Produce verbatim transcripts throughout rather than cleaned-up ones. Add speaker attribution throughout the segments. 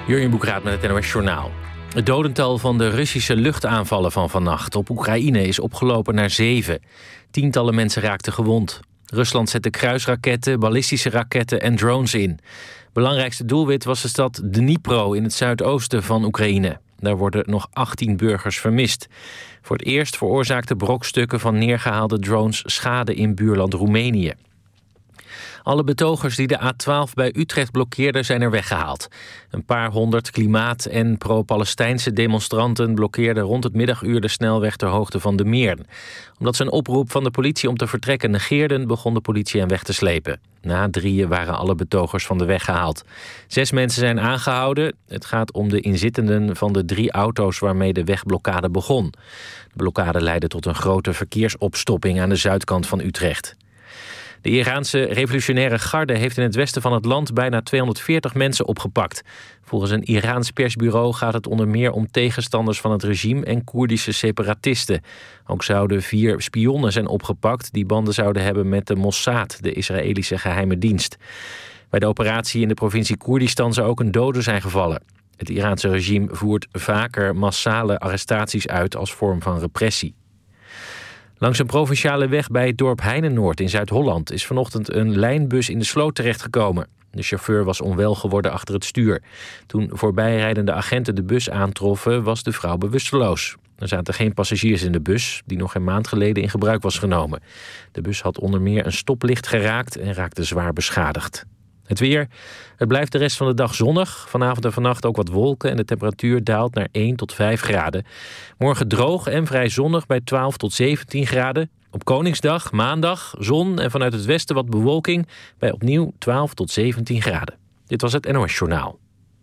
Speaker 1: Jurjen Boekraat met het N O S Journaal. Het dodental van de Russische luchtaanvallen van vannacht op Oekraïne is opgelopen naar zeven. Tientallen mensen raakten gewond. Rusland zette kruisraketten, ballistische raketten en drones in. Belangrijkste doelwit was de stad Dnipro in het zuidoosten van Oekraïne. Daar worden nog achttien burgers vermist. Voor het eerst veroorzaakten brokstukken van neergehaalde drones schade in buurland Roemenië. Alle betogers die de A twaalf bij Utrecht blokkeerden zijn er weggehaald. Een paar honderd klimaat- en pro-Palestijnse demonstranten blokkeerden rond het middaguur de snelweg ter hoogte van de Meern. Omdat ze een oproep van de politie om te vertrekken negeerden, begon de politie hen weg te slepen. Na drieën waren alle betogers van de weg gehaald. Zes mensen zijn aangehouden. Het gaat om de inzittenden van de drie auto's waarmee de wegblokkade begon. De blokkade leidde tot een grote verkeersopstopping aan de zuidkant van Utrecht. De Iraanse revolutionaire garde heeft in het westen van het land bijna tweehonderdveertig mensen opgepakt. Volgens een Iraans persbureau gaat het onder meer om tegenstanders van het regime en Koerdische separatisten. Ook zouden vier spionnen zijn opgepakt die banden zouden hebben met de Mossad, de Israëlische geheime dienst. Bij de operatie in de provincie Koerdistan zou ook een dode zijn gevallen. Het Iraanse regime voert vaker massale arrestaties uit als vorm van repressie. Langs een provinciale weg bij het dorp Heinenoord in Zuid-Holland is vanochtend een lijnbus in de sloot terechtgekomen. De chauffeur was onwel geworden achter het stuur. Toen voorbijrijdende agenten de bus aantroffen, was de vrouw bewusteloos. Er zaten geen passagiers in de bus, die nog een maand geleden in gebruik was genomen. De bus had onder meer een stoplicht geraakt en raakte zwaar beschadigd. Het weer. Het blijft de rest van de dag zonnig. Vanavond en vannacht ook wat wolken en de temperatuur daalt naar één tot vijf graden. Morgen droog en vrij zonnig bij twaalf tot zeventien graden. Op Koningsdag, maandag, zon en vanuit het westen wat bewolking bij opnieuw twaalf tot zeventien graden. Dit was het N O S Journaal.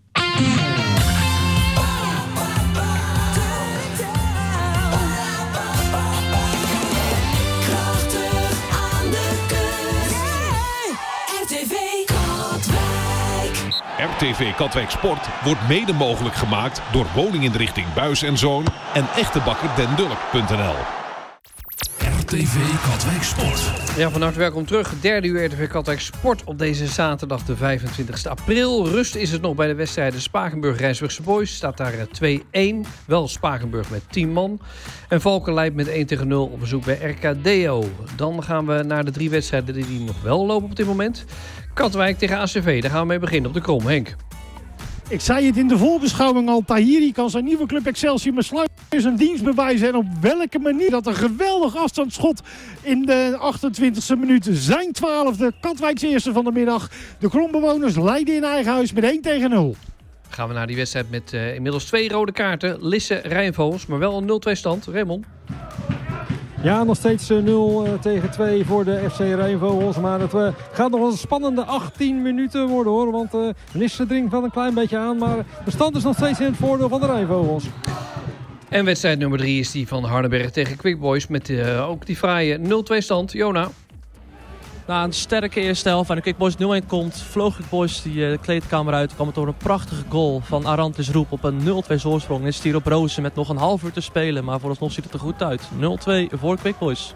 Speaker 2: R T V Katwijk Sport wordt mede mogelijk gemaakt door Woninginrichting Buijs en Zoon en Echtebakker Den Dulk punt n l.
Speaker 3: R T V Katwijk Sport.
Speaker 4: Ja, van harte welkom terug. Derde uur R T V Katwijk Sport op deze zaterdag de vijfentwintigste april. Rust is het nog bij de wedstrijden Spakenburg-Rijnsburgse Boys. Staat daar twee-één. Wel Spakenburg met tien man. En Valken leidt met één tegen nul op bezoek bij R K D O. Dan gaan we naar de drie wedstrijden die nog wel lopen op dit moment. Katwijk tegen A C V, daar gaan we mee beginnen op de Krom. Henk.
Speaker 5: Ik zei het in de voorbeschouwing al. Tahiri kan zijn nieuwe club Excelsior met sluis een dienst bewijzen. En op welke manier dat een geweldig afstandsschot in de achtentwintigste minuut. Zijn twaalfde, Katwijks eerste van de middag. De Krombewoners leiden in eigen huis met één tegen nul.
Speaker 4: Gaan we naar die wedstrijd met uh, inmiddels twee rode kaarten. Lisse Rijnvogels, maar wel een nul twee stand. Raymond.
Speaker 6: Ja, nog steeds nul tegen twee voor de F C Rijnvogels. Maar het uh, gaat nog een spannende achttien minuten worden hoor. Want uh, Lisse dringt wel een klein beetje aan. Maar de stand is nog steeds in het voordeel van de Rijnvogels.
Speaker 4: En wedstrijd nummer drie is die van Hardenberg tegen Quick Boys. Met uh, ook die fraaie nul twee stand. Jona.
Speaker 7: Na een sterke eerste helft en de Quick Boys nul-één komt, vloog Quick Boys die uh, de kleedkamer uit. Kwam het door een prachtige goal van Arantis Roep op een nul twee voorsprong. En is het hier op Rozen met nog een half uur te spelen. Maar vooralsnog ziet het er goed uit. nul twee voor Quick Boys.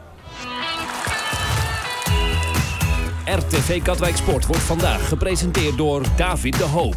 Speaker 3: R T V Katwijk Sport wordt vandaag gepresenteerd door David de Hoop.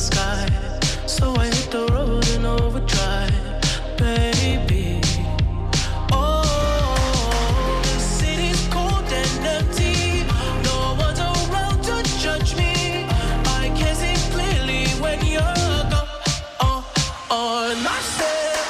Speaker 8: sky. So I hit the road in overdrive, baby. Oh, the city's cold and empty. No one's around to judge me. I can see clearly when you're gone. Oh, oh, and I said,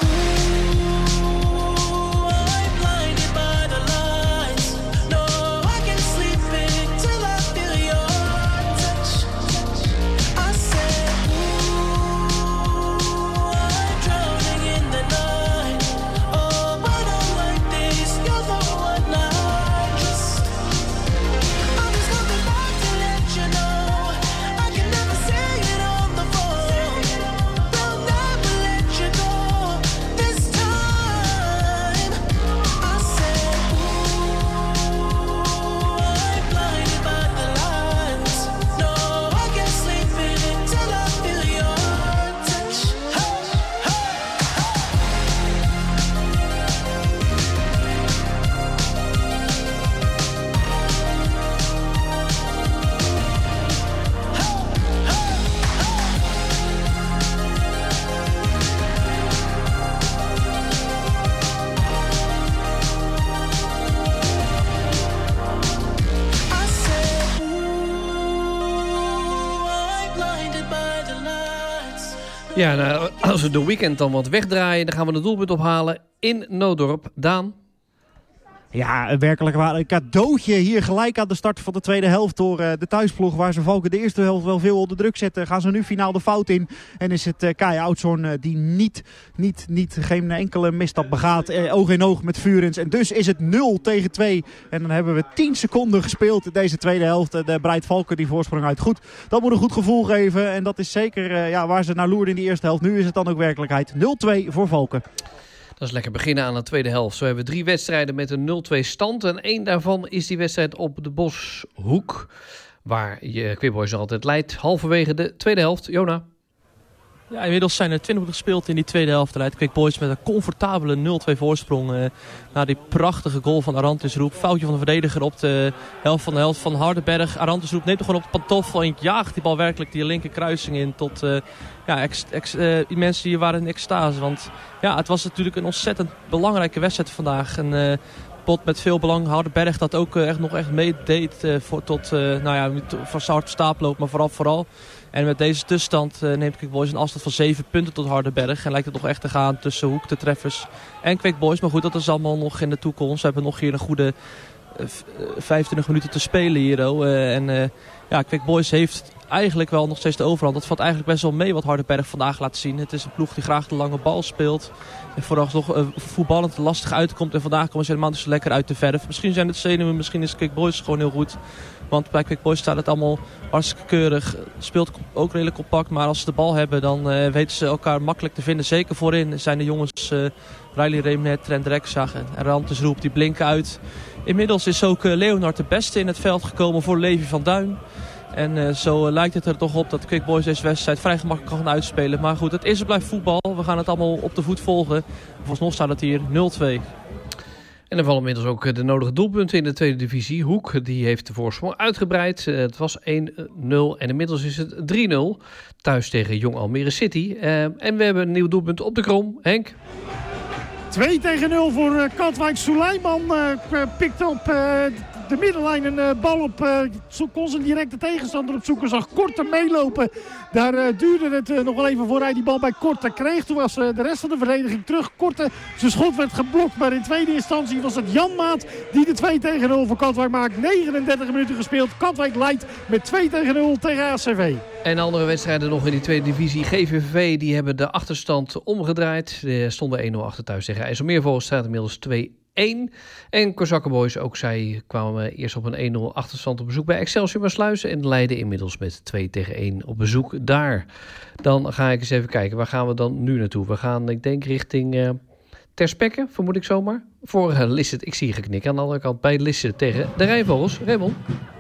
Speaker 8: ooh, I'm blinded by the lights. No, I can't sleep until I feel your touch. I said, ooh, I'm drowning in the night. Oh, when I'm like this, you're the one I trust. I'm just coming back to let you know I can never say it on the phone. They'll never let you go this time. I said, ooh, I'm blinded by the lights. No, I can't sleep until I feel your touch. Hey, I said, ooh, I'm blinded by the lights.
Speaker 4: Ja, nou, als we de weekend dan wat wegdraaien, dan gaan we het doelpunt ophalen in Nooddorp. Daan?
Speaker 9: Ja, werkelijk waar. Een cadeautje hier gelijk aan de start van de tweede helft door uh, de thuisploeg. Waar ze Valken de eerste helft wel veel onder druk zetten. Gaan ze nu finaal de fout in. En is het uh, Kai Oudshoorn uh, die niet, niet, niet, geen enkele misstap begaat. Uh, oog in oog met Vurens. En dus is het nul tegen twee. En dan hebben we tien seconden gespeeld in deze tweede helft. Uh, de breidt Valken die voorsprong uit. Goed, dat moet een goed gevoel geven. En dat is zeker uh, ja, waar ze naar loerden in die eerste helft. Nu is het dan ook werkelijkheid. nul twee voor Valken.
Speaker 4: Dat is lekker beginnen aan de tweede helft. Zo hebben we drie wedstrijden met een nul twee stand. En één daarvan is die wedstrijd op de Boshoek. Waar je Quick Boys nog altijd leidt. Halverwege de tweede helft. Jona?
Speaker 7: Ja, inmiddels zijn er twintig minuten gespeeld in die tweede helft. Leidt Quick Boys met een comfortabele nul twee voorsprong. Uh, na die prachtige goal van Arantes Roep. Foutje van de verdediger op de helft van de helft van Hardenberg. Arantes Roep neemt er gewoon op de pantoffel en jaagt die bal werkelijk die linker kruising in. Tot uh, ja, ex, ex, uh, die mensen die waren in extase. Want ja, het was natuurlijk een ontzettend belangrijke wedstrijd vandaag. En uh, pot met veel belang. Hardenberg dat ook uh, echt nog echt meedeed uh, voor, tot, uh, nou ja, van start stapelloop, maar vooral vooral. En met deze tussenstand uh, neemt Quick Boys een afstand van zeven punten tot Hardenberg. En lijkt het nog echt te gaan tussen Hoek, de treffers en Quick Boys. Maar goed, dat is allemaal nog in de toekomst. We hebben nog hier een goede uh, vijfentwintig minuten te spelen hier. Uh, en uh, ja, Quick Boys heeft eigenlijk wel nog steeds de overhand. Dat valt eigenlijk best wel mee wat Hardenberg vandaag laat zien. Het is een ploeg die graag de lange bal speelt. En vooralsnog uh, voetballend lastig uitkomt. En vandaag komen ze helemaal niet zo lekker uit de verf. Misschien zijn het zenuwen, misschien is Quick Boys gewoon heel goed. Want bij Quick Boys staat het allemaal hartstikke keurig. Speelt ook redelijk compact. Maar als ze de bal hebben, dan uh, weten ze elkaar makkelijk te vinden. Zeker voorin zijn de jongens uh, Riley Reemnet, Trent Rekzag en Rantes Roep. Die blinken uit. Inmiddels is ook uh, Leonard de beste in het veld gekomen voor Levi van Duin. En uh, zo uh, lijkt het er toch op dat Quick Boys deze wedstrijd vrij gemakkelijk kan gaan uitspelen. Maar goed, het is en blijft voetbal. We gaan het allemaal op de voet volgen. Vooralsnog staat het hier nul twee.
Speaker 4: En er vallen inmiddels ook de nodige doelpunten in de tweede divisie. Hoek die heeft de voorsprong uitgebreid. Het was één nul en inmiddels is het drie nul. Thuis tegen Jong Almere City. Uh, en we hebben een nieuw doelpunt op de Krom. Henk?
Speaker 5: twee tegen nul voor uh, Katwijk. Suleiman uh, pikt op uh, de middenlijn een uh, bal op. Uh, kon zijn directe tegenstander opzoeken. Zag Korte meelopen. Daar uh, duurde het uh, nog wel even voor hij die bal bij Korte kreeg. Toen was uh, de rest van de verdediging terug. Korte, zijn schot werd geblokt. Maar in tweede instantie was het Jan Maat die de twee tegen nul voor Katwijk maakt. negenendertig minuten gespeeld. Katwijk leidt met twee tegen nul tegen A C V.
Speaker 4: En andere wedstrijden nog in die tweede divisie. G V V die hebben de achterstand omgedraaid. De stonden één nul achter thuis tegen IJsselmeervogels. Staat inmiddels twee één. En Kozakkenboys, ook zij kwamen eerst op een één nul achterstand op bezoek bij Excelsior Maassluis. En leiden inmiddels met twee tegen één op bezoek daar. Dan ga ik eens even kijken. Waar gaan we dan nu naartoe? We gaan, ik denk, richting uh, Terspekke, vermoed ik zomaar. Voor uh, Lisset. Ik zie je geknikken aan de andere kant bij Lisset tegen de Rijnvogels. Raymond?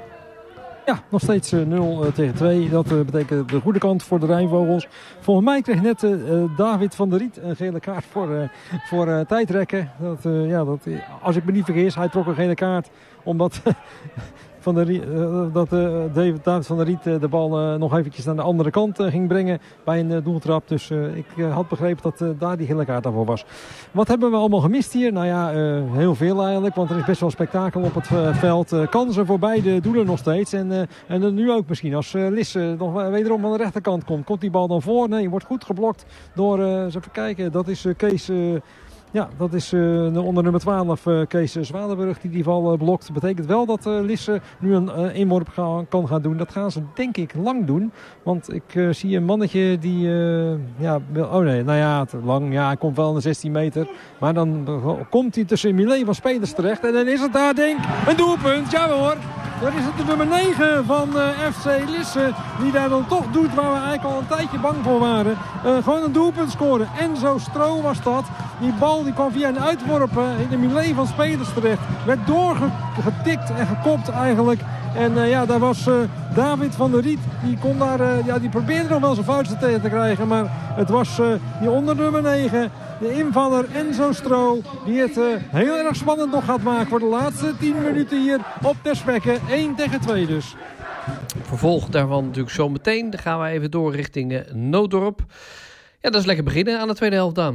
Speaker 6: Ja, nog steeds uh, nul uh, tegen twee. Dat uh, betekent de goede kant voor de Rijnvogels. Volgens mij kreeg net uh, David van der Riet een gele kaart voor, uh, voor uh, tijdrekken. Dat, uh, ja, dat, uh, als ik me niet vergis, hij trok een gele kaart omdat van der Riet, uh, dat uh, David, David van der Riet uh, de bal uh, nog eventjes naar de andere kant uh, ging brengen bij een uh, doeltrap. Dus uh, ik uh, had begrepen dat uh, daar die gele kaart daarvoor was. Wat hebben we allemaal gemist hier? Nou ja, uh, heel veel eigenlijk, want er is best wel spektakel op het uh, veld. Uh, kansen voor beide doelen nog steeds. En, uh, en uh, nu ook misschien als uh, Lisse nog wederom aan de rechterkant komt. Komt die bal dan voor? Nee, wordt goed geblokt door, uh, eens even kijken, dat is uh, Kees... Uh, Ja, dat is uh, onder nummer twaalf uh, Kees Zwanenburg die die bal uh, blokt. Dat betekent wel dat uh, Lisse nu een uh, inworp ga, kan gaan doen. Dat gaan ze denk ik lang doen. Want ik uh, zie een mannetje die... Uh, ja, oh nee, nou ja, lang. Ja, hij komt wel naar zestien meter. Maar dan uh, komt hij tussen een melee van spelers terecht. En dan is het daar denk ik een doelpunt. Ja hoor. Dan is het de nummer negen van uh, F C Lisse. Die daar dan toch doet waar we eigenlijk al een tijdje bang voor waren. Uh, gewoon een doelpunt scoren. Enzo Stro was dat. Die bal die kwam via een uitworp uh, in de melee van spelers terecht. Werd doorgetikt en gekopt eigenlijk. En uh, ja, daar was uh, David van der Riet. Die kon daar, uh, ja, die probeerde nog wel zijn vuisten tegen te krijgen. Maar het was uh, die onder nummer negen. De invaller Enzo Stro. Die het uh, heel erg spannend nog gaat maken voor de laatste tien minuten hier op Terspekke. één tegen twee dus.
Speaker 4: Vervolg daarvan natuurlijk zo meteen. Dan gaan we even door richting uh, Nooddorp. Ja, dat is lekker beginnen aan de tweede helft dan.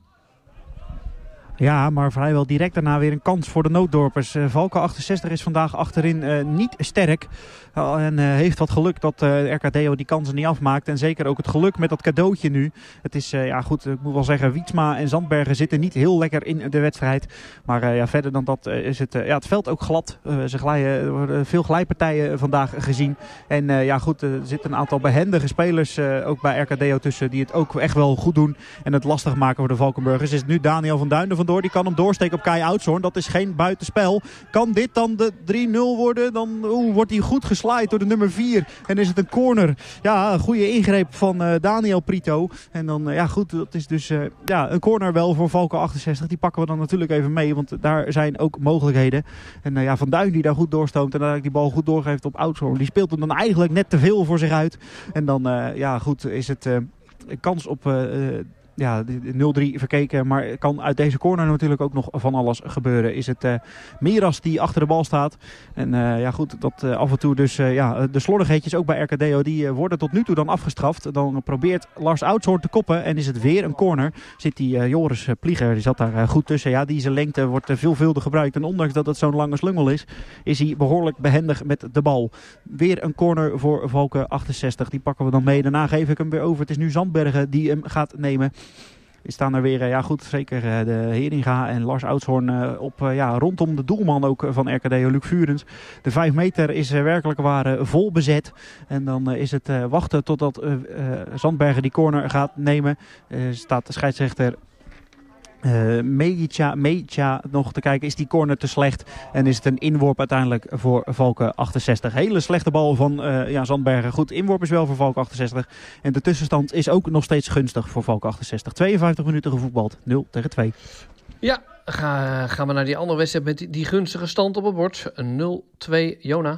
Speaker 9: Ja, maar vrijwel direct daarna weer een kans voor de Nooddorpers. Uh, Valken achtenzestig is vandaag achterin uh, niet sterk. Uh, en uh, heeft wat geluk dat uh, R K D O die kansen niet afmaakt. En zeker ook het geluk met dat cadeautje nu. Het is, uh, ja goed, ik moet wel zeggen, Wietsma en Zandbergen zitten niet heel lekker in de wedstrijd. Maar uh, ja, verder dan dat uh, is het, uh, ja, het veld ook glad. Uh, ze glijden, er worden veel glijpartijen vandaag gezien. En uh, ja goed, uh, er zitten een aantal behendige spelers uh, ook bij R K D O tussen. Die het ook echt wel goed doen. En het lastig maken voor de Valkenburgers. Is nu Daniel van Duinen vandoor. Die kan hem doorsteken op Kai Oudshoorn. Dat is geen buitenspel. Kan dit dan de drie nul worden? Dan oe, wordt hij goed geslaaid door de nummer vier. En is het een corner. Ja, een goede ingreep van uh, Daniel Prito. En dan, uh, ja goed, dat is dus uh, ja, een corner wel voor Valken achtenzestig. Die pakken we dan natuurlijk even mee. Want daar zijn ook mogelijkheden. En uh, ja, Van Duin die daar goed doorstoomt. En dan die bal goed doorgeeft op Oudshoorn. Die speelt hem dan eigenlijk net te veel voor zich uit. En dan, uh, ja goed, is het uh, een kans op... Uh, Ja, nul drie verkeken, maar kan uit deze corner natuurlijk ook nog van alles gebeuren. Is het uh, Miras die achter de bal staat. En uh, ja goed, dat uh, af en toe dus uh, ja, de slordigheidjes ook bij R K D O, die uh, worden tot nu toe dan afgestraft. Dan probeert Lars Oudshoorn te koppen en is het weer een corner. Zit die uh, Joris Plieger, die zat daar uh, goed tussen. Ja, die zijn lengte wordt uh, veelvuldig gebruikt. En ondanks dat het zo'n lange slungel is, is hij behoorlijk behendig met de bal. Weer een corner voor Valken achtenzestig. Die pakken we dan mee. Daarna geef ik hem weer over. Het is nu Zandbergen die hem gaat nemen. We staan er weer, ja goed, zeker de Heringa en Lars Oudshoorn uh, op, uh, ja, rondom de doelman ook van R K D O, Luc Vurens. De vijf meter is uh, werkelijk waar uh, vol bezet. En dan uh, is het uh, wachten totdat uh, uh, Zandbergen die corner gaat nemen. Uh, staat de scheidsrechter... Uh, Meitja, Meitja nog te kijken, is die corner te slecht en is het een inworp uiteindelijk voor Valken achtenzestig. Hele slechte bal van uh, ja, Zandbergen. Goed, inworp is wel voor Valken achtenzestig en de tussenstand is ook nog steeds gunstig voor Valken achtenzestig. tweeënvijftig minuten gevoetbald, nul tegen twee.
Speaker 4: Ja, ga, gaan we naar die andere wedstrijd met die, die gunstige stand op het bord. nul twee, Jona.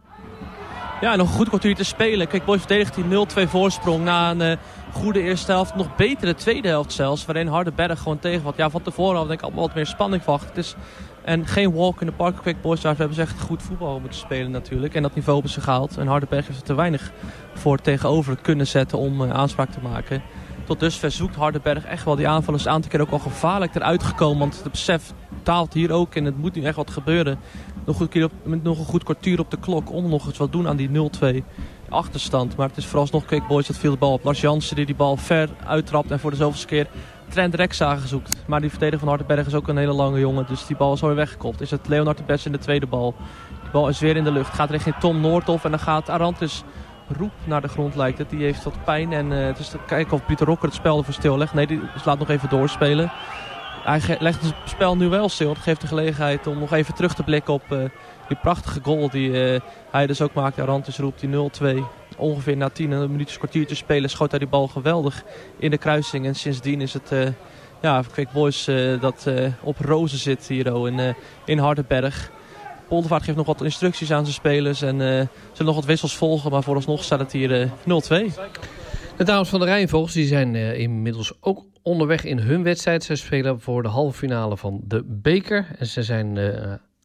Speaker 7: Ja, nog een goed kwartier te spelen. Kijk, Boys verdedigt die nul twee voorsprong na een uh, goede eerste helft. Nog betere tweede helft zelfs. Waarin Hardenberg gewoon tegen wat. Ja, van tevoren had ik allemaal wat meer spanning verwacht. Het is en geen walk in the park. Kijk, Boys daar hebben ze echt goed voetbal moeten spelen natuurlijk. En dat niveau hebben ze gehaald. En Hardenberg heeft er te weinig voor tegenover kunnen zetten om uh, aanspraak te maken. Tot dusver zoekt Hardenberg echt wel die aanvallers aan te keer ook al gevaarlijk eruit gekomen. Want het besef taalt hier ook en het moet nu echt wat gebeuren. Nog een, keer op, met nog een goed kwartier op de klok om nog eens wat doen aan die nul twee achterstand. Maar het is vooralsnog Quick Boys dat viel de bal op. Lars Jansen die die bal ver uittrapt en voor de zoveelste keer Trent Rekzagen zoekt. Maar die verdediger van Hardenberg is ook een hele lange jongen. Dus die bal is alweer weggekopt. Is het Leonard de Best in de tweede bal. Die bal is weer in de lucht. Gaat richting Tom Noordhoff en dan gaat Arantes Roep naar de grond lijkt het. Die heeft wat pijn en uh, het is te kijken of Pieter Rocker het spel ervoor stillegt. Nee, die laat nog even doorspelen. Hij ge- legt het spel nu wel stil. Het geeft de gelegenheid om nog even terug te blikken op uh, die prachtige goal die uh, hij dus ook maakte. Arantes Roep, die nul twee. Ongeveer na tien minuutjes kwartiertje spelen schoot hij die bal geweldig in de kruising. En sindsdien is het uh, ja, Quick Boys uh, dat uh, op rozen zit hier oh, in, uh, in Hardenberg. Poldervaart geeft nog wat instructies aan zijn spelers en uh, zullen nog wat wissels volgen. Maar vooralsnog staat het hier uh, nul twee.
Speaker 4: De dames van de Rijnvogels die zijn uh, inmiddels ook onderweg in hun wedstrijd. Ze spelen voor de halve finale van de beker. En ze zijn uh,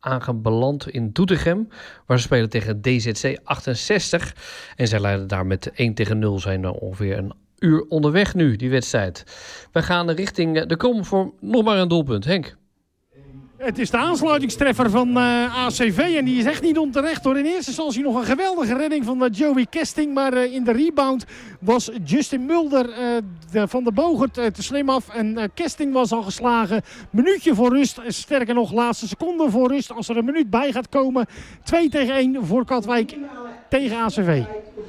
Speaker 4: aangebeland in Doetinchem, waar ze spelen tegen D Z C achtenzestig. En zij leiden daar met één tegen nul, zijn er ongeveer een uur onderweg nu, die wedstrijd. We gaan richting de Krom voor nog maar een doelpunt. Henk.
Speaker 5: Het is de aansluitingstreffer van uh, A C V en die is echt niet onterecht hoor. In eerste instantie nog een geweldige redding van uh, Joey Kesting. Maar uh, in de rebound was Justin Mulder uh, de, van de Bogert uh, te slim af. En uh, Kesting was al geslagen. Minuutje voor rust. Sterker nog, laatste seconde voor rust. Als er een minuut bij gaat komen. twee tegen één voor Katwijk tegen A C V.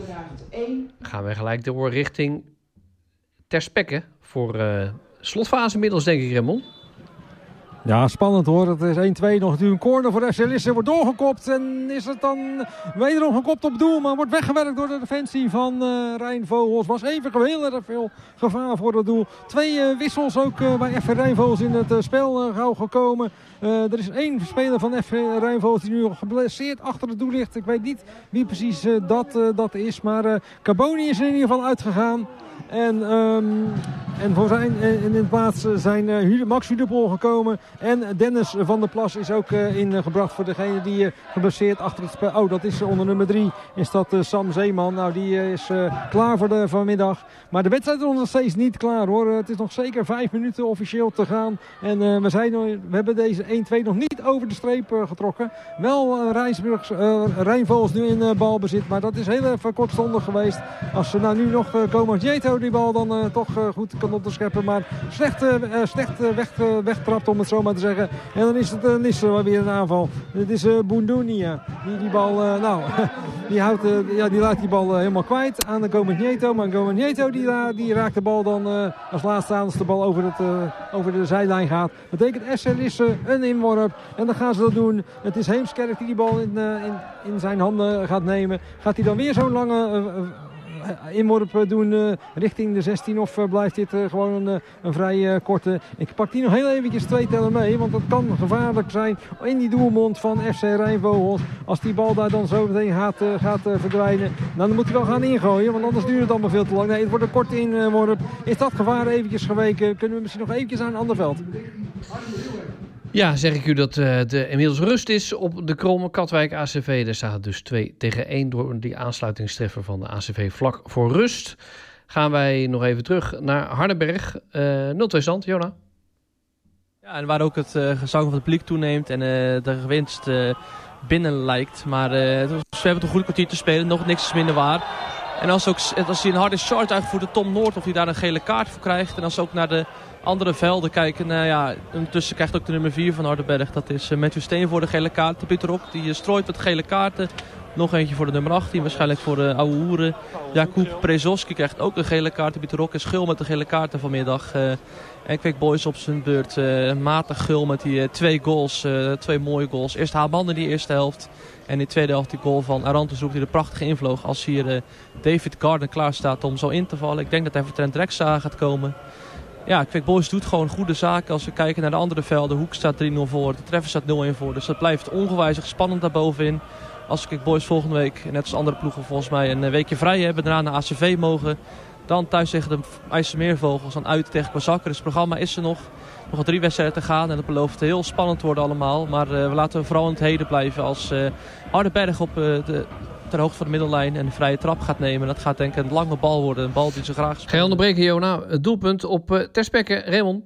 Speaker 4: Gaan we gelijk door richting Ter Spekke voor uh, slotfase inmiddels, denk ik, Raymond.
Speaker 6: Ja, spannend hoor. Het is één twee nog natuurlijk een corner voor F C Lisse. Wordt doorgekopt en is het dan wederom gekopt op doel. Maar wordt weggewerkt door de defensie van uh, Rijnvogels. Was even heel erg veel gevaar voor het doel. Twee uh, wissels ook uh, bij F C Rijnvogels in het uh, spel uh, gauw gekomen. Uh, er is één speler van F C Rijnvogels die nu geblesseerd achter het doel ligt. Ik weet niet wie precies uh, dat, uh, dat is. Maar uh, Carboni is in ieder geval uitgegaan. En, um, en voor zijn in de plaats zijn uh, Max Hudepol gekomen. En Dennis van der Plas is ook uh, ingebracht voor degene die uh, geblesseerd achter het spel. Oh, dat is uh, onder nummer drie. Is dat uh, Sam Zeeman. Nou, die uh, is uh, klaar voor de vanmiddag. Maar de wedstrijd is nog steeds niet klaar hoor. Uh, het is nog zeker vijf minuten officieel te gaan. En uh, we, zijn, we hebben deze één twee nog niet over de streep uh, getrokken. Wel uh, Rijnsburgs, uh, Rijnvogels nu in uh, balbezit. Maar dat is heel even kortstondig geweest. Als ze nou nu nog uh, komen Jeto die bal dan uh, toch uh, goed kan op te scheppen. Maar slecht, uh, slecht uh, weg, uh, wegtrapt om het zo maar te zeggen. En dan is het uh, Lisse weer een aanval. Dit is uh, Boundunia. Die die bal, uh, nou, die, houdt, uh, ja, die laat die bal uh, helemaal kwijt aan de Gomez-Nieto. Maar Gomez-Nieto die, uh, die raakt de bal dan uh, als laatste aan als de bal over, het, uh, over de zijlijn gaat. Betekent F C Lisse een inworp. En dan gaan ze dat doen. Het is Heemskerk die die bal in, uh, in, in zijn handen gaat nemen. Gaat hij dan weer zo'n lange... Uh, uh, inworp doen uh, richting de zestien of uh, blijft dit uh, gewoon een, uh, een vrij uh, korte. Ik pak die nog heel eventjes twee tellen mee, want dat kan gevaarlijk zijn in die doelmond van F C Rijnvogels. Als die bal daar dan zo meteen gaat, uh, gaat uh, verdwijnen, dan moet hij wel gaan ingooien, want anders duurt het allemaal veel te lang. Nee, het wordt een korte inworp. Is dat gevaar eventjes geweken? Kunnen we misschien nog eventjes aan een ander veld?
Speaker 4: Ja, zeg ik u dat uh, de inmiddels rust is op de Krom Katwijk A C V. Daar staat het dus twee tegen één door die aansluitingstreffer van de A C V vlak voor rust. Gaan wij nog even terug naar Hardenberg. Uh, nul twee stand, Jona.
Speaker 7: Ja, en waar ook het uh, gezang van het publiek toeneemt en uh, de gewinst uh, binnen lijkt. Maar uh, we hebben een goed kwartier te spelen, nog niks is minder waar. En als, ook, als hij een harde charge uitvoert, de Tom Noord, of hij daar een gele kaart voor krijgt. En als ze ook naar de andere velden kijken, nou ja, ondertussen krijgt ook de nummer vier van Hardenberg. Dat is uh, Matthew Steen voor de gele kaart. De Pieter Rok, die uh, strooit met gele kaarten. Nog eentje voor de nummer achttien, waarschijnlijk voor de oude hoeren. Jakub Prezowski krijgt ook een gele kaart. De Pieter Rok is gul met de gele kaarten vanmiddag. Uh, en Quick Boys op zijn beurt uh, matig gul met die uh, twee goals. Uh, twee mooie goals. Eerst Haaband in die eerste helft. En in de tweede helft die goal van Arantes Roep die er prachtig invloog. Als hier uh, David Garden klaar staat om zo in te vallen. Ik denk dat hij voor Trent Rexa gaat komen. Ja, Quick Boys doet gewoon goede zaken. Als we kijken naar de andere velden. Hoek staat drie nul voor. De Treffers staat nul een voor. Dus dat blijft ongewijzigd spannend daarbovenin. Als Quick Boys volgende week, net als andere ploegen volgens mij, een weekje vrij hebben. Daarna naar A C V mogen. Dan thuis tegen de IJsselmeervogels. Dan uit tegen Kozakker. Dus het programma is er nog. Nog drie wedstrijden te gaan. En dat belooft heel spannend te worden allemaal. Maar uh, we laten vooral in het heden blijven. Als uh, Hardenberg op uh, de... ter hoogte van de middellijn en een vrije trap gaat nemen. Dat gaat denk ik een lange bal worden. Een bal die ze graag spelen.
Speaker 4: Ga je onderbreken, Jona. Het doelpunt op uh, Ter Spekke. Raymond.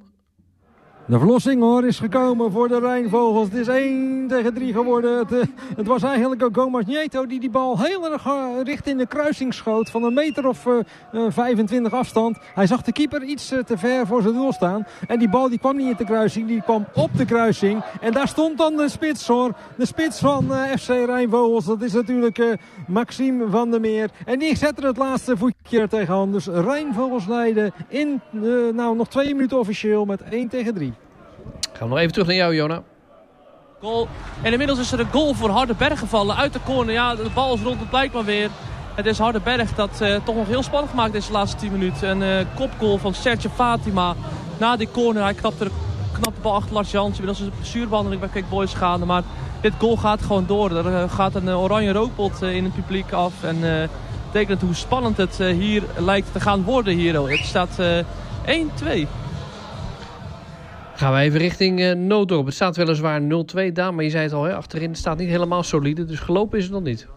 Speaker 6: De verlossing hoor is gekomen voor de Rijnvogels. Het is één tegen drie geworden. Het, uh, het was eigenlijk ook Gomez Nieto die die bal heel erg uh, richt in de kruising schoot. Van een meter of uh, uh, vijfentwintig afstand. Hij zag de keeper iets uh, te ver voor zijn doel staan. En die bal die kwam niet in de kruising. Die kwam op de kruising. En daar stond dan de spits hoor. De spits van uh, F C Rijnvogels. Dat is natuurlijk uh, Maxime van der Meer. En die zette het laatste voetje tegenaan. Dus Rijnvogels leiden in uh, nou, nog twee minuten officieel met één tegen drie.
Speaker 4: Gaan we nog even terug naar jou, Jona.
Speaker 7: Goal. En inmiddels is er een goal voor Hardenberg gevallen uit de corner. Ja, de bal is rond, het blijkt maar weer. Het is Hardenberg dat uh, toch nog heel spannend gemaakt is de laatste tien minuten. Een uh, kopgoal van Sergio Fatima na die corner. Hij knapte de, knapte de bal achter Lars Jansen. Inmiddels is een blessurebehandeling bij Quick Boys gaande. Maar dit goal gaat gewoon door. Er uh, gaat een uh, oranje rookpot uh, in het publiek af. En uh, betekent hoe spannend het uh, hier lijkt te gaan worden hier. Het staat uh, één twee.
Speaker 4: Gaan we even richting uh, Nooddorp. Het staat weliswaar nul twee daar, maar je zei het al, hè, achterin staat niet helemaal solide. Dus gelopen is het nog niet.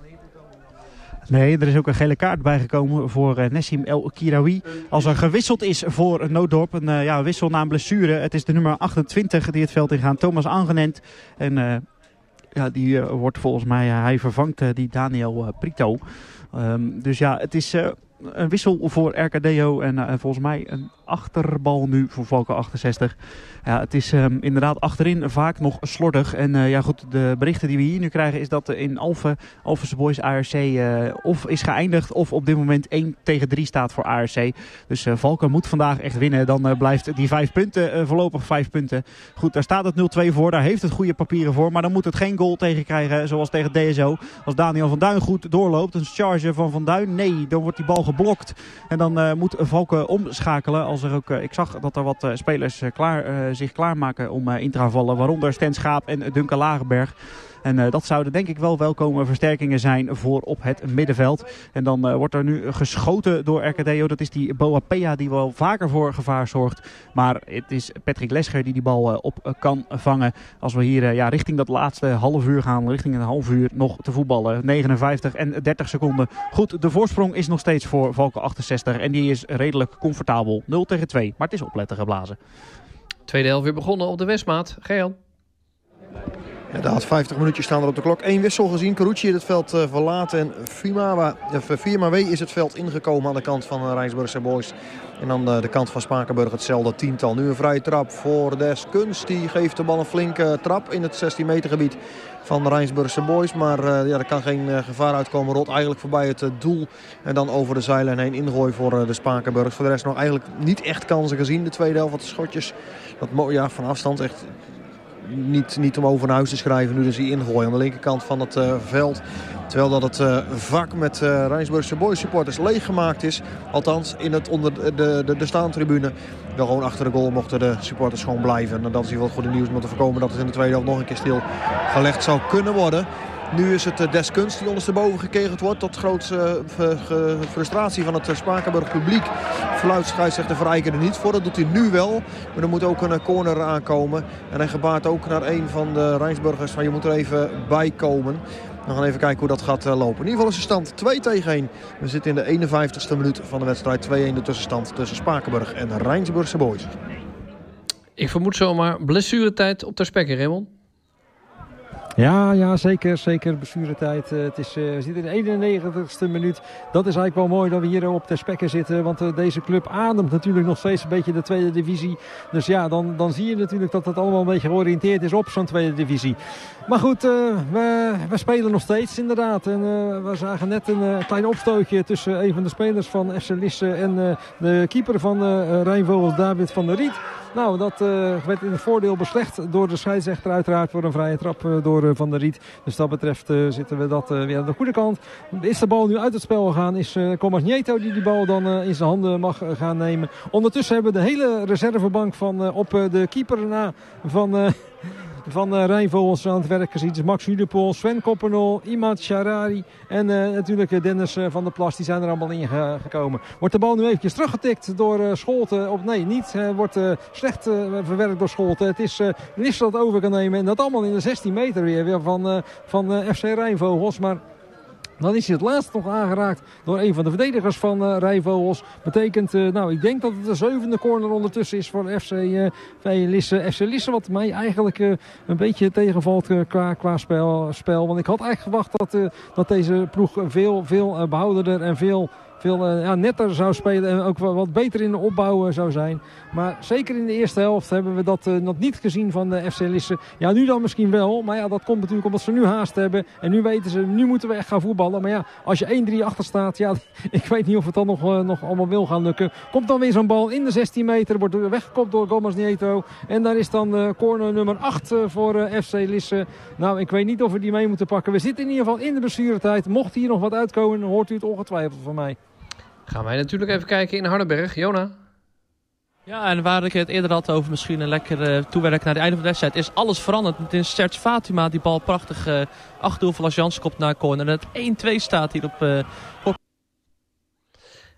Speaker 9: Nee, er is ook een gele kaart bijgekomen voor uh, Nessim El Kiraoui. Als er gewisseld is voor Nooddorp, een uh, ja, wissel na een blessure. Het is de nummer achtentwintig die het veld ingaat, Thomas Angenent. En uh, ja, die uh, wordt volgens mij, uh, hij vervangt uh, die Daniel uh, Prito. Um, dus ja, het is uh, een wissel voor R K D O en uh, volgens mij een achterbal nu voor Valken achtenzestig. Ja, het is um, inderdaad achterin vaak nog slordig. En uh, ja goed, de berichten die we hier nu krijgen is dat in Alphen, Alphense Boys A R C uh, of is geëindigd of op dit moment één tegen drie staat voor A R C. Dus uh, Valken moet vandaag echt winnen. Dan uh, blijft die vijf punten, uh, voorlopig vijf punten. Goed, daar staat het nul twee voor. Daar heeft het goede papieren voor. Maar dan moet het geen goal tegen krijgen zoals tegen D S O. Als Daniel van Duin goed doorloopt, een charge van Van Duin. Nee, dan wordt die bal geblokt. En dan uh, moet Valken omschakelen. Als er ook, uh, ik zag dat er wat uh, spelers uh, klaar, uh, zich klaarmaken om uh, in te gaan vallen. Waaronder Sten Schaap en Duncan Lagerberg. En uh, dat zouden denk ik wel welkome versterkingen zijn voor op het middenveld. En dan uh, wordt er nu geschoten door R K D O. Dat is die Boa Pea die wel vaker voor gevaar zorgt. Maar het is Patrick Lescher die die bal uh, op uh, kan vangen. Als we hier uh, ja, richting dat laatste half uur gaan. Richting een half uur nog te voetballen. negenenvijftig en dertig seconden. Goed, de voorsprong is nog steeds voor Valken achtenzestig. En die is redelijk comfortabel. nul tegen twee. Maar het is opletten geblazen.
Speaker 4: Tweede helft weer begonnen op de Westmaat. Gejan.
Speaker 10: Inderdaad, vijftig minuutjes staan er op de klok. Eén wissel gezien. Carucci het veld uh, verlaten. En Firmawe is het veld ingekomen aan de kant van uh, Rijnsburgse Boys. En dan uh, de kant van Spakenburg hetzelfde tiental. Nu een vrije trap voor Des Kunst. Die geeft de bal een flinke trap in het zestien meter gebied van de Rijnsburgse Boys. Maar uh, ja, er kan geen uh, gevaar uitkomen. Rolt eigenlijk voorbij het uh, doel. En dan over de zijlijn heen ingooi voor uh, de Spakenburg. Voor de rest nog eigenlijk niet echt kansen gezien. De tweede helft, wat schotjes. Dat, ja, van afstand echt... Niet, niet om over naar huis te schrijven. Nu dus die ingooi aan de linkerkant van het uh, veld. Terwijl dat het uh, vak met uh, Rijnsburgse Boys supporters leeggemaakt is. Althans in het onder de, de, de, de staantribune. Wel gewoon achter de goal mochten de supporters gewoon blijven. En dat is hier wel goede nieuws om te voorkomen dat het in de tweede helft nog een keer stilgelegd zou kunnen worden. Nu is het Des Kunst die ondersteboven gekegeld wordt. Tot grootste uh, frustratie van het uh, Spakenburg publiek. Fluit scheidsrechter Verrijken er niet voor. Dat doet hij nu wel. Maar er moet ook een uh, corner aankomen. En hij gebaart ook naar een van de Rijnsburgers van je moet er even bij komen. We gaan even kijken hoe dat gaat uh, lopen. In ieder geval is de stand twee tegen één. We zitten in de eenenvijftigste minuut van de wedstrijd. twee-één de tussenstand tussen Spakenburg en Rijnsburgse Boys.
Speaker 4: Ik vermoed zomaar blessuretijd op ter Spekke, Raymond.
Speaker 6: Ja, ja, zeker. Zeker blessuretijd. Uh, het is, uh, we zitten in de eenennegentigste minuut. Dat is eigenlijk wel mooi dat we hier op ter Spekke zitten. Want uh, deze club ademt natuurlijk nog steeds een beetje de tweede divisie. Dus ja, dan, dan zie je natuurlijk dat het allemaal een beetje georiënteerd is op zo'n tweede divisie. Maar goed, uh, we, we spelen nog steeds inderdaad. En uh, we zagen net een uh, klein opstootje tussen een van de spelers van F C Lisse en uh, de keeper van uh, Rijnvogels, David van der Riet. Nou, dat uh, werd in het voordeel beslecht door de scheidsrechter uiteraard voor een vrije trap uh, door uh, Van der Riet. Dus dat betreft uh, zitten we dat uh, weer aan de goede kant. Is de bal nu uit het spel gegaan, is uh, Comas Nieto die die bal dan uh, in zijn handen mag uh, gaan nemen. Ondertussen hebben we de hele reservebank van uh, op uh, de keeper na van... Uh, Van uh, Rijnvogels aan het werk gezien. Dus Max Hudepol, Sven Koppenol, Imad Sharari en uh, natuurlijk uh, Dennis uh, van der Plas. Die zijn er allemaal in ge- gekomen. Wordt de bal nu eventjes teruggetikt door uh, Scholten? Of nee, niet. Uh, wordt uh, slecht uh, verwerkt door Scholten. Het is uh, Lisse dat over kan nemen. En dat allemaal in de zestien meter weer, weer van, uh, van uh, F C Rijnvogels. Maar... dan is hij het laatst nog aangeraakt door een van de verdedigers van uh, Rijnvogels. Betekent, uh, nou ik denk dat het de zevende corner ondertussen is voor F C uh, Lisse. F C Lisse wat mij eigenlijk uh, een beetje tegenvalt uh, qua, qua spel, spel. Want ik had eigenlijk verwacht dat, uh, dat deze ploeg veel, veel uh, behouderder en veel... veel uh, ja, netter zou spelen en ook wat beter in de opbouw uh, zou zijn. Maar zeker in de eerste helft hebben we dat uh, nog niet gezien van de F C Lisse. Ja, nu dan misschien wel. Maar ja, dat komt natuurlijk omdat ze nu haast hebben. En nu weten ze, nu moeten we echt gaan voetballen. Maar ja, als je één drie achter staat, ja, ik weet niet of het dan nog, uh, nog allemaal wil gaan lukken. Komt dan weer zo'n bal in de zestien meter. Wordt weggekopt door Gomes Nieto. En daar is dan uh, corner nummer acht uh, voor uh, F C Lisse. Nou, ik weet niet of we die mee moeten pakken. We zitten in ieder geval in de blessuretijd. Mocht hier nog wat uitkomen, dan hoort u het ongetwijfeld van mij.
Speaker 4: Gaan wij natuurlijk even kijken in Hardenberg. Jona?
Speaker 7: Ja, en waar ik het eerder had over misschien een lekker uh, toewerken naar het einde van de wedstrijd, is alles veranderd. Het is Serge Fatima die bal prachtig uh, achter Vlaas Jans kopt naar corner. En het één twee staat hier op... Uh, op...
Speaker 4: Het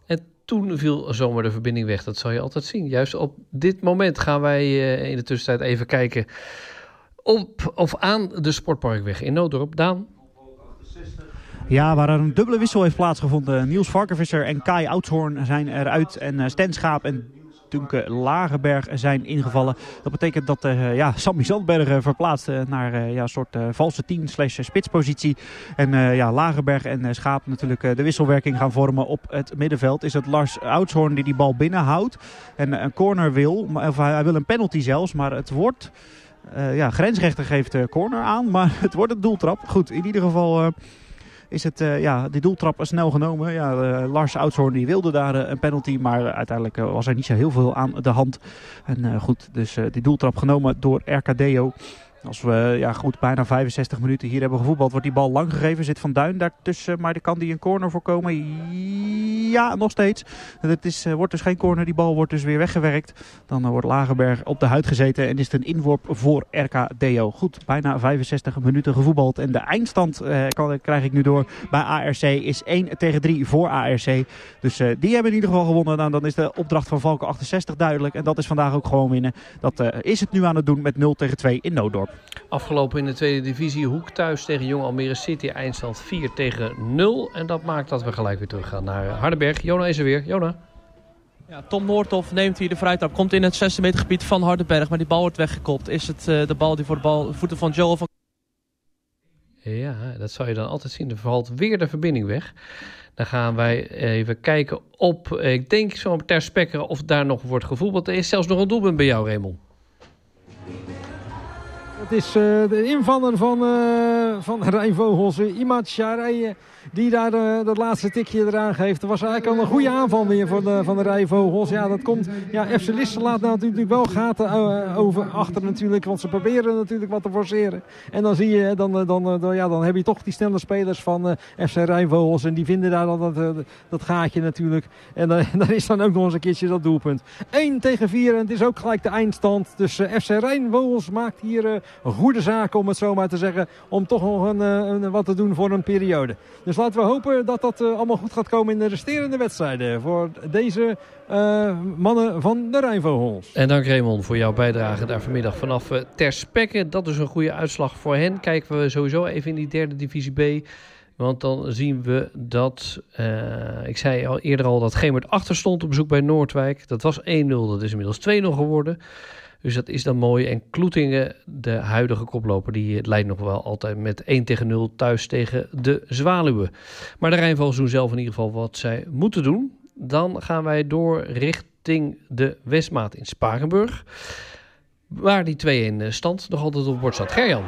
Speaker 4: toen viel zomaar de verbinding weg. Dat zal je altijd zien. Juist op dit moment gaan wij uh, in de tussentijd even kijken op of aan de Sportparkweg in Nooddorp. Daan?
Speaker 9: Ja, waar er een dubbele wissel heeft plaatsgevonden. Niels Varkenvisser en Kai Oudshoorn zijn eruit. En uh, Sten Schaap en Tunke Lagerberg zijn ingevallen. Dat betekent dat uh, ja, Sammy Zandberg uh, verplaatst uh, naar uh, ja, een soort uh, valse tien slash spitspositie. En uh, ja, Lagerberg en uh, Schaap natuurlijk uh, de wisselwerking gaan vormen op het middenveld. Is het Lars Oudshoorn die die bal binnenhoudt. En uh, een corner wil, of hij, hij wil een penalty zelfs, maar het wordt... Uh, ja, grensrechter geeft uh, corner aan, maar het wordt een doeltrap. Goed, in ieder geval... Uh, is het, uh, ja, die doeltrap snel genomen. Ja, uh, Lars Oudshoorn die wilde daar uh, een penalty, maar uh, uiteindelijk uh, was er niet zo heel veel aan de hand. En uh, goed, dus uh, die doeltrap genomen door Ercadeo. Als we ja, goed bijna vijfenzestig minuten hier hebben gevoetbald, wordt die bal lang gegeven. Zit Van Duin daartussen, maar kan die een corner voorkomen? Ja, nog steeds. Het is, uh, wordt dus geen corner, die bal wordt dus weer weggewerkt. Dan uh, wordt Lagerberg op de huid gezeten en is het een inworp voor R K D O. Goed, bijna vijfenzestig minuten gevoetbald. En de eindstand uh, kan, krijg ik nu door bij A R C is één tegen drie voor A R C. Dus uh, die hebben in ieder geval gewonnen. Nou, dan is de opdracht van Valken achtenzestig duidelijk. En dat is vandaag ook gewoon winnen. Dat uh, is het nu aan het doen met nul tegen twee in Nooddorp.
Speaker 4: Afgelopen in de tweede divisie. Hoek thuis tegen Jong Almere City. Eindstand vier tegen nul. En dat maakt dat we gelijk weer terug gaan naar Hardenberg. Jona is er weer. Jona.
Speaker 7: Ja, Tom Noordhoff neemt hier de vrije trap. Komt in het zesde meter gebied van Hardenberg. Maar die bal wordt weggekopt. Is het uh, de bal die voor de bal, voeten van Joel van...
Speaker 4: Ja, dat zou je dan altijd zien. Er valt weer de verbinding weg. Dan gaan wij even kijken op, ik denk zo ter Spekker of daar nog wordt gevoetbald. Er is zelfs nog een doelpunt bij jou, Raymond.
Speaker 6: Het is uh, de invaller van, uh, van Rijnvogels, uh, Imad Sharei, die daar uh, dat laatste tikje eraan geeft. Er was eigenlijk al een goede aanval weer voor de, van de Rijnvogels. Ja, dat komt. Ja, F C Lisse laat nou natuurlijk wel gaten uh, over achter natuurlijk, want ze proberen natuurlijk wat te forceren. En dan zie je, dan, dan, dan, ja, dan heb je toch die snelle spelers van uh, F C Rijnvogels en die vinden daar dan dat, uh, dat gaatje natuurlijk. En uh, dan is dan ook nog eens een keertje dat doelpunt. één tegen vier en het is ook gelijk de eindstand. Dus uh, F C Rijnvogels maakt hier uh, een goede zaak, om het zo maar te zeggen, om toch nog een, een, wat te doen voor een periode. Dus laten we hopen dat dat uh, allemaal goed gaat komen in de resterende wedstrijden voor deze uh, mannen van de Rijnvogels.
Speaker 4: En dank Raymond voor jouw bijdrage daar vanmiddag vanaf uh, Ter Spekke. Dat is een goede uitslag voor hen. Kijken we sowieso even in die derde divisie B. Want dan zien we dat, uh, ik zei al eerder al dat Gemert achter stond op bezoek bij Noordwijk. Dat was één nul, dat is inmiddels twee nul geworden. Dus dat is dan mooi. En Kloetingen, de huidige koploper, die leidt nog wel altijd met één tegen nul thuis tegen de Zwaluwen. Maar de Rijnvogels doen zelf in ieder geval wat zij moeten doen. Dan gaan wij door richting de Westmaat in Spakenburg. Waar die twee-een stand nog altijd op het bord staat. Gerjan.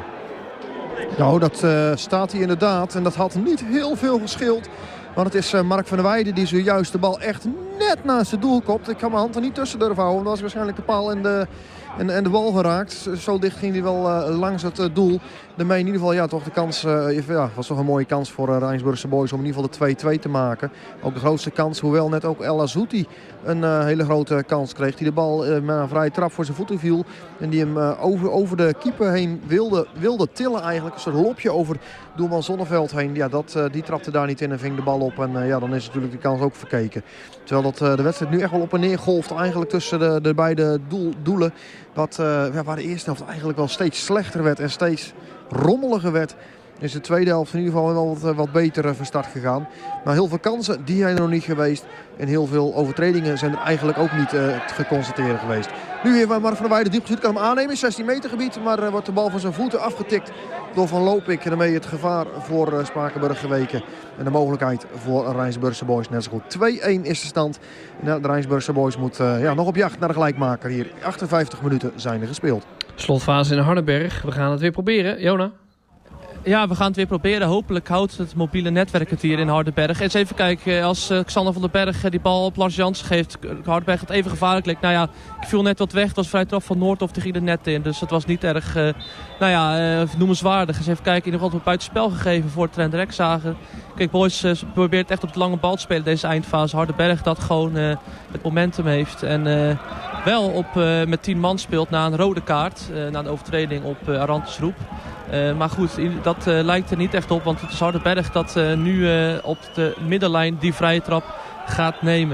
Speaker 10: Nou, dat uh, staat hij inderdaad. En dat had niet heel veel gescheeld. Want het is uh, Mark van der Weijden die zojuist de bal echt net naast het doel kopt. Ik kan mijn hand er niet tussen durven houden. Want dan was waarschijnlijk de paal en de, en, en de bal geraakt. Zo dicht ging hij wel uh, langs het uh, doel. Daarmee in ieder geval ja, toch de kans. Uh, ja, was toch een mooie kans voor uh, Rijnsburgse Boys om in ieder geval de twee-twee te maken. Ook de grootste kans. Hoewel net ook El Azouti een uh, hele grote kans kreeg. Die de bal uh, met een vrije trap voor zijn voeten viel. En die hem uh, over, over de keeper heen wilde, wilde tillen eigenlijk. Een soort lopje over doelman Zonneveld heen. Ja, dat, uh, die trapte daar niet in en ving de bal op. En uh, ja, dan is natuurlijk de kans ook verkeken. Terwijl dat, uh, de wedstrijd nu echt wel op en neer golft. Eigenlijk tussen de, de beide doel, doelen. Wat, uh, ja, waar de eerste helft eigenlijk wel steeds slechter werd. En steeds rommeliger werd. Is de tweede helft in ieder geval wel wat, wat beter van start gegaan. Maar heel veel kansen, die zijn er nog niet geweest. En heel veel overtredingen zijn er eigenlijk ook niet uh, te constateren geweest. Nu weer Mark van der Weijden diep geschoten, kan hem aannemen in zestien meter gebied. Maar uh, wordt de bal van zijn voeten afgetikt door Van Lopik. En daarmee het gevaar voor uh, Spakenburg geweken. En de mogelijkheid voor Rijnsburgse Boys net zo goed. twee-een is de stand. En de Rijnsburgse Boys moet uh, ja, nog op jacht naar de gelijkmaker hier. achtenvijftig minuten zijn er gespeeld.
Speaker 4: Slotfase in Hardenberg. We gaan het weer proberen. Jona?
Speaker 7: Ja, we gaan het weer proberen. Hopelijk houdt het mobiele netwerk het hier in Hardenberg. Eens even kijken, als uh, Xander van den Berg die bal op Lars Jansen geeft. Hardenberg het even gevaarlijk leek. Nou ja, ik viel net wat weg. Het was vrij trap van Noordhoff tegen de net in. Dus dat was niet erg, uh, nou ja, uh, noemenswaardig. Eens even kijken, in ieder geval het buitenspel gegeven voor Trent Rekzager. Kijk, Boys uh, probeert echt op het lange bal te spelen deze eindfase. Hardenberg dat gewoon uh, het momentum heeft. En uh, wel op, uh, met tien man speelt na een rode kaart. Uh, na een overtreding op uh, Arantes Roep. Uh, maar goed, dat uh, lijkt er niet echt op. Want het is Hardenberg dat uh, nu uh, op de middenlijn die vrije trap gaat nemen.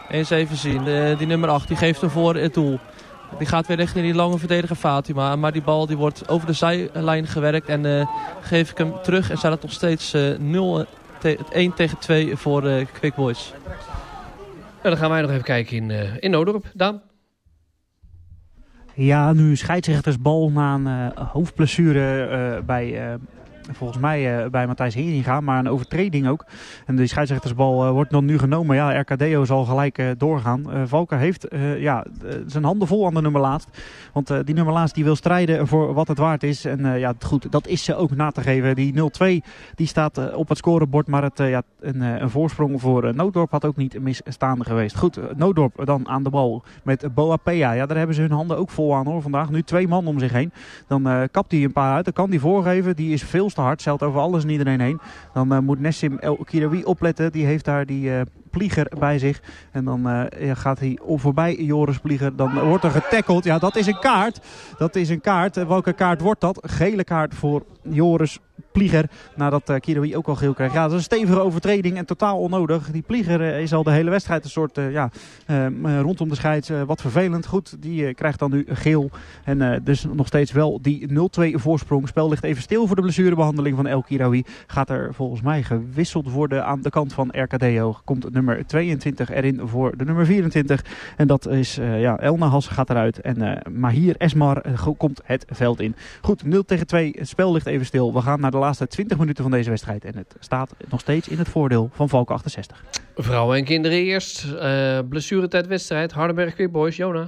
Speaker 7: Eens even zien. De, die nummer acht die geeft hem voor het doel. Die gaat weer richting die lange verdediger Fatima. Maar die bal die wordt over de zijlijn gewerkt. En uh, geef ik hem terug. En staat het nog steeds uh, nul, te, één tegen twee voor uh, Quick Boys.
Speaker 4: En dan gaan wij nog even kijken in, uh, in Noodorp. Daan?
Speaker 9: Ja, nu scheidsrechtersbal na een uh, hoofdblessure uh, bij... Uh, Volgens mij uh, bij Matthijs Heringa, maar een overtreding ook. En die scheidsrechtersbal uh, wordt dan nu genomen. Ja, R K D O zal gelijk uh, doorgaan. Uh, Valken heeft uh, ja, uh, zijn handen vol aan de nummer laatst. Want uh, die nummer laatst die wil strijden voor wat het waard is. En uh, ja, goed, dat is ze ook na te geven. Die nul twee die staat uh, op het scorebord. Maar het, uh, ja, een, uh, een voorsprong voor uh, Nooddorp had ook niet misstaande geweest. Goed, uh, Nooddorp dan aan de bal met Boapea. Ja, daar hebben ze hun handen ook vol aan hoor vandaag. Nu twee man om zich heen. Dan uh, kapt hij een paar uit. Dan kan hij voorgeven. Die is veel te hard, zelt over alles en iedereen heen. Dan uh, moet Nessim El Kirawi opletten. Die heeft daar die uh, Plieger bij zich. En dan uh, ja, gaat hij voorbij Joris Plieger. Dan wordt er getackeld. Ja, dat is een kaart. Dat is een kaart. Uh, welke kaart wordt dat? Gele kaart voor Joris Plieger. Nadat uh, Kirawi ook al geel krijgt. Ja, dat is een stevige overtreding en totaal onnodig. Die Plieger uh, is al de hele wedstrijd een soort uh, ja, uh, rondom de scheids uh, wat vervelend. Goed, die uh, krijgt dan nu geel. En uh, dus nog steeds wel die nul twee voorsprong. Spel ligt even stil voor de blessurebehandeling van El Kirawi. Gaat er volgens mij gewisseld worden aan de kant van R K D O. Komt nummer tweeëntwintig erin voor de nummer vierentwintig. En dat is uh, ja, El Nahas gaat eruit. En uh, Mahir Esmar uh, komt het veld in. Goed, nul tegen twee. Het spel ligt even stil. We gaan naar de laatste twintig minuten van deze wedstrijd. En het staat nog steeds in het voordeel van Valken achtenzestig.
Speaker 4: Vrouwen en kinderen eerst. Uh, blessuretijd wedstrijd. Hardenberg Quick Boys. Jona?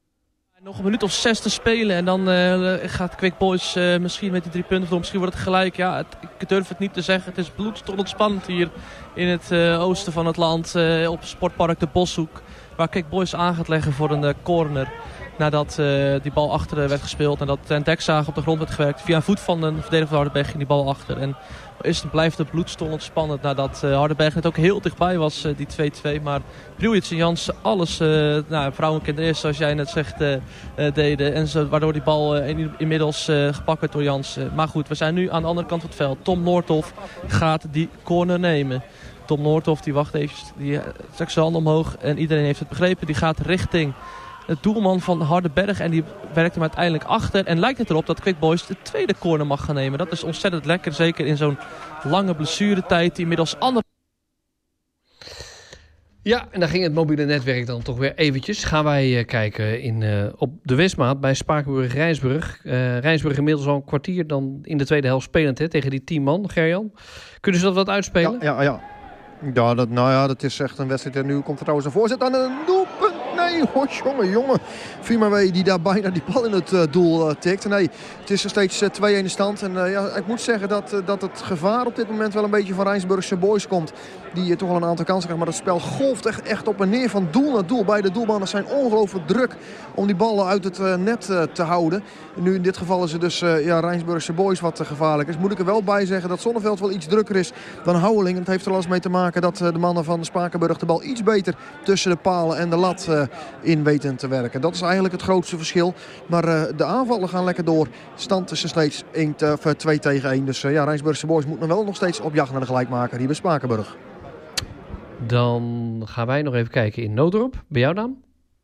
Speaker 7: Nog een minuut of zes te spelen en dan uh, gaat Quick Boys uh, misschien met die drie punten voor. Misschien wordt het gelijk. Ja, het, ik durf het niet te zeggen. Het is bloedstollend spannend hier in het uh, oosten van het land. Uh, op Sportpark de Boshoek. Waar Quick Boys aan gaat leggen voor een uh, corner. Nadat uh, die bal achter uh, werd gespeeld. En dat ten dekzaag op de grond werd gewerkt. Via een voet van een verdediger van Hardenberg ging die bal achter. En is het, blijft het bloedstollend spannend. Nadat uh, Hardenberg net ook heel dichtbij was, uh, die twee twee. Maar Briewits en Jansen alles, uh, nou, vrouwen en kinderen eerst zoals jij net zegt, uh, uh, deden. En zo, waardoor die bal uh, in, inmiddels uh, gepakt werd door Jansen. Maar goed, we zijn nu aan de andere kant van het veld. Tom Noordhoff gaat die corner nemen. Tom Noordhoff die wacht even, die uh, trekt zijn hand omhoog. En iedereen heeft het begrepen. Die gaat richting het doelman van Hardenberg. En die werkt hem uiteindelijk achter. En lijkt het erop dat Quick Boys de tweede corner mag gaan nemen. Dat is ontzettend lekker. Zeker in zo'n lange blessuretijd. Die inmiddels andere...
Speaker 4: Ja, en dan ging het mobiele netwerk dan toch weer eventjes. Gaan wij uh, kijken in, uh, op de Westmaat bij Spakenburg-Rijnsburg. Uh, Rijnsburg inmiddels al een kwartier dan in de tweede helft spelend hè, tegen die tien man. Gerjan, kunnen ze dat wat uitspelen?
Speaker 10: Ja, ja, ja. Ja, dat, nou ja, dat is echt een wedstrijd. En nu komt er trouwens een voorzet aan een doelpunt. Nee, oh, jongen, jongen. Fimawe die daar bijna die bal in het uh, doel uh, tikt. Nee, het is er steeds uh, twee een de stand. En uh, ja, ik moet zeggen dat, uh, dat het gevaar op dit moment wel een beetje van Rijnsburgse boys komt. Die uh, toch wel een aantal kansen krijgen. Maar dat spel golft echt, echt op en neer van doel naar doel. Beide doelmannen zijn ongelooflijk druk om die ballen uit het uh, net uh, te houden. En nu in dit geval is het dus uh, ja, Rijnsburgse boys wat uh, gevaarlijk is. Moet ik er wel bij zeggen dat Zonneveld wel iets drukker is dan Houweling. En het heeft er alles mee te maken dat uh, de mannen van Spakenburg de bal iets beter tussen de palen en de lat uh, in weten te werken. Dat is eigenlijk het grootste verschil. Maar uh, de aanvallen gaan lekker door. Stand is er steeds twee tegen één. Dus uh, ja, Rijnsburgse boys moeten wel nog steeds op jacht naar de gelijkmaker hier bij Spakenburg.
Speaker 4: Dan gaan wij nog even kijken in Noodorp. Bij jou dan?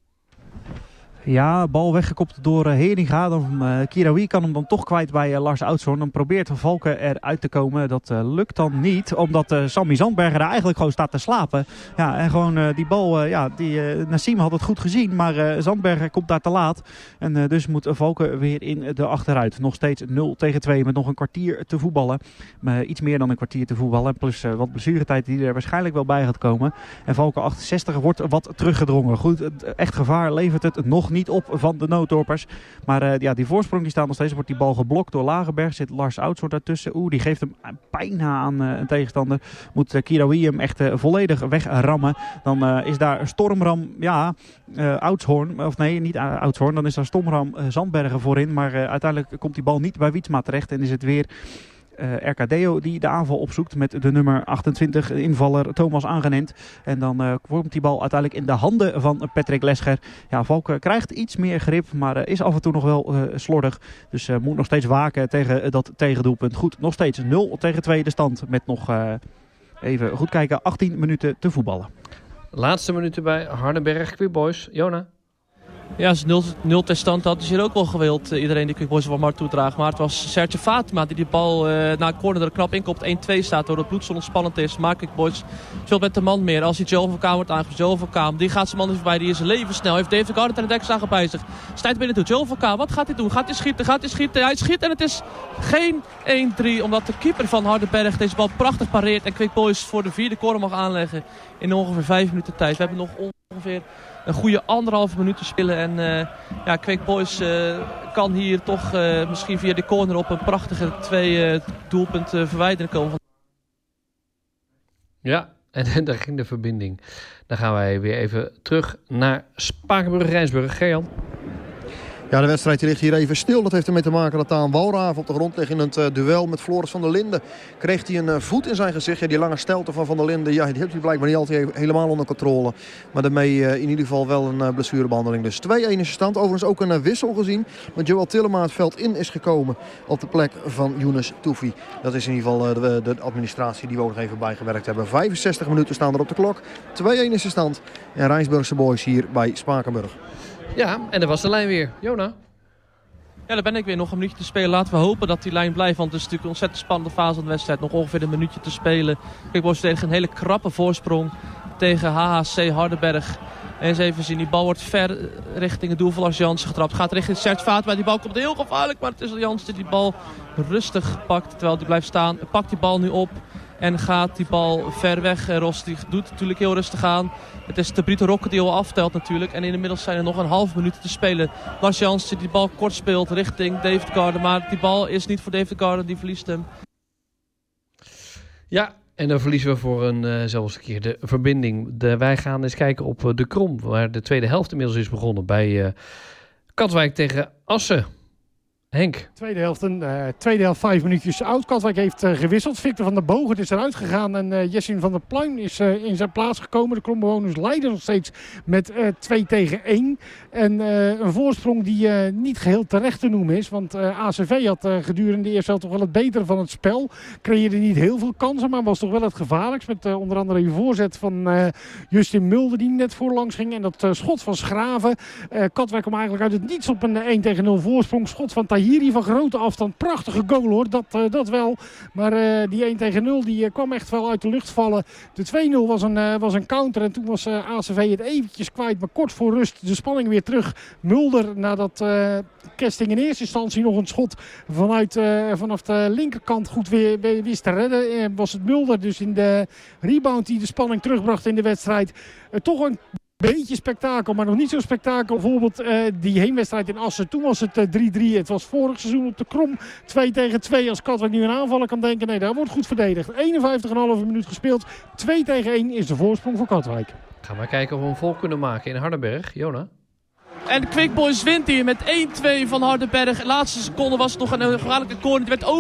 Speaker 9: Ja, bal weggekopt door uh, Heringa. Dan, uh, Kirawi kan hem dan toch kwijt bij uh, Lars Oudshoorn. Dan probeert Valken eruit te komen. Dat uh, lukt dan niet. Omdat uh, Sammy Zandberger daar eigenlijk gewoon staat te slapen. Ja, en gewoon uh, die bal... Uh, ja, die, uh, Nassim had het goed gezien. Maar uh, Zandberger komt daar te laat. En uh, dus moet uh, Valken weer in de achteruit. Nog steeds nul tegen twee met nog een kwartier te voetballen. Uh, iets meer dan een kwartier te voetballen. Plus uh, wat blessuretijd die er waarschijnlijk wel bij gaat komen. En Valken achtenzestig wordt wat teruggedrongen. Goed, echt gevaar levert het nog niet. Niet op van de Nooddorpers. Maar uh, ja, die voorsprong die staat nog steeds. Wordt die bal geblokt door Lagerberg. Zit Lars Oudshoorn daartussen. Oeh, die geeft hem bijna aan uh, een tegenstander. Moet uh, Kirawi hem echt uh, volledig wegrammen. Dan uh, is daar Stormram, ja, uh, Oudshoorn. Of nee, niet uh, Oudshoorn. Dan is daar Stormram uh, Zandbergen voorin. Maar uh, uiteindelijk komt die bal niet bij Wietsma terecht. En is het weer Uh, R K D O die de aanval opzoekt met de nummer achtentwintig invaller Thomas Aangenent. En dan uh, komt die bal uiteindelijk in de handen van Patrick Lescher. Ja, Valken krijgt iets meer grip, maar uh, is af en toe nog wel uh, slordig. Dus uh, moet nog steeds waken tegen uh, dat tegendoelpunt. Goed, nog steeds nul tegen twee de stand met nog, uh, even goed kijken, achttien minuten te voetballen.
Speaker 4: Laatste minuten bij Hardenberg, Quick Boys. Jona?
Speaker 7: Ja, als het nul twee stand had, is hier ook wel gewild. Uh, iedereen die Quick Boys van Mart toedraagt. Maar het was Sergio Fatima die die bal uh, na een corner er knap inkomt. één twee staat, doordat het bloed zo ontspannend is. Maar Quick Boys speelt met de man meer. Als hij Joe van Kaam wordt aangegeven. Joe van Kaam, die gaat zijn man voorbij. Die is levensnel. Heeft David Garden en de dekslagen bij zich. Snijdt binnen toe. Joe van Kaam, wat gaat hij doen? Gaat hij schieten? Gaat hij schieten? Hij schiet en het is geen één drie. Omdat de keeper van Hardenberg deze bal prachtig pareert. En Quick Boys voor de vierde corner mag aanleggen. In ongeveer vijf minuten tijd. We hebben nog ongeveer een goede anderhalve minuut te spelen. En uh, ja, Quick Boys uh, kan hier toch uh, misschien via de corner op een prachtige twee uh, doelpunten verwijderen komen.
Speaker 4: Ja, en daar ging de verbinding. Dan gaan wij weer even terug naar Spakenburg-Rijnsburg. Gerjan?
Speaker 10: Ja, de wedstrijd ligt hier even stil. Dat heeft ermee te maken dat Daan Walraven op de grond ligt in het uh, duel met Floris van der Linden. Kreeg hij een uh, voet in zijn gezicht. Ja, die lange stelte van Van der Linden, ja, die heeft hij blijkbaar niet altijd he- helemaal onder controle. Maar daarmee uh, in ieder geval wel een uh, blessurebehandeling. Dus twee een is de stand. Overigens ook een uh, wissel gezien. Want Joël Tillema het veld in is gekomen op de plek van Younes Toufi. Dat is in ieder geval uh, de, de administratie die we ook nog even bijgewerkt hebben. vijfenzestig minuten staan er op de klok. twee een is de stand. En Rijnsburgse Boys hier bij Spakenburg.
Speaker 4: Ja, en er was de lijn weer. Jona?
Speaker 7: Ja, daar ben ik weer. Nog een minuutje te spelen. Laten we hopen dat die lijn blijft. Want het is natuurlijk een ontzettend spannende fase van de wedstrijd. Nog ongeveer een minuutje te spelen. Quick Boys tegen een hele krappe voorsprong tegen H H C Hardenberg. En eens even zien. Die bal wordt ver richting het doel van Lars Jansen getrapt. Gaat richting Serge Fatima. Die bal komt heel gevaarlijk. Maar het is Jansen die die bal rustig pakt. Terwijl die blijft staan. Pakt die bal nu op. En gaat die bal ver weg. Ros die doet natuurlijk heel rustig aan. Het is de Brito Rokke die al aftelt natuurlijk. En inmiddels zijn er nog een half minuut te spelen. Lars Jansen die bal kort speelt richting David Garden. Maar die bal is niet voor David Garden. Die verliest hem.
Speaker 4: Ja, en dan verliezen we voor een uh, zelfs een keer de verbinding. De, wij gaan eens kijken op uh, de Krom. Waar de tweede helft inmiddels is begonnen. Bij uh, Katwijk tegen Assen. Henk.
Speaker 5: Tweede helft, een, uh, tweede helft vijf minuutjes oud. Katwijk heeft uh, gewisseld. Victor van der Bogen is eruit gegaan. En uh, Jessin van der Pluim is uh, in zijn plaats gekomen. De Krombewoners leiden nog steeds met uh, twee tegen één. En uh, een voorsprong die uh, niet geheel terecht te noemen is. Want uh, A C V had uh, gedurende de eerste helft toch wel het betere van het spel. Creëerde niet heel veel kansen, maar was toch wel het gevaarlijkst. Met uh, onder andere een voorzet van uh, Justin Mulder die net voorlangs ging. En dat uh, schot van Schraven. Uh, Katwijk kwam eigenlijk uit het niets op een één tegen nul voorsprong. Schot van Tahiri van grote afstand. Prachtige goal hoor, dat, uh, dat wel. Maar uh, die één tegen nul die uh, kwam echt wel uit de lucht vallen. De twee nul was een, uh, was een counter en toen was uh, A C V het eventjes kwijt. Maar kort voor rust de spanning weer terug. Mulder nadat uh, Kesting in eerste instantie nog een schot vanuit, uh, vanaf de linkerkant goed weer, weer wist te redden. Uh, was het Mulder dus in de rebound die de spanning terugbracht in de wedstrijd. Uh, toch een beetje spektakel, maar nog niet zo spektakel. Bijvoorbeeld uh, die heenwedstrijd in Assen. Toen was het uh, drie drie. Het was vorig seizoen op de Krom. twee tegen twee. Als Katwijk nu een aanvaller kan denken. Nee, daar wordt goed verdedigd. eenenvijftig komma vijf minuut gespeeld. twee tegen één is de voorsprong voor Katwijk.
Speaker 4: Gaan we kijken of we een vol kunnen maken in Hardenberg. Jona?
Speaker 7: En Quick Boys wint hier met één twee van Hardenberg. De laatste seconde was het nog een gevaarlijke corner. Die werd over.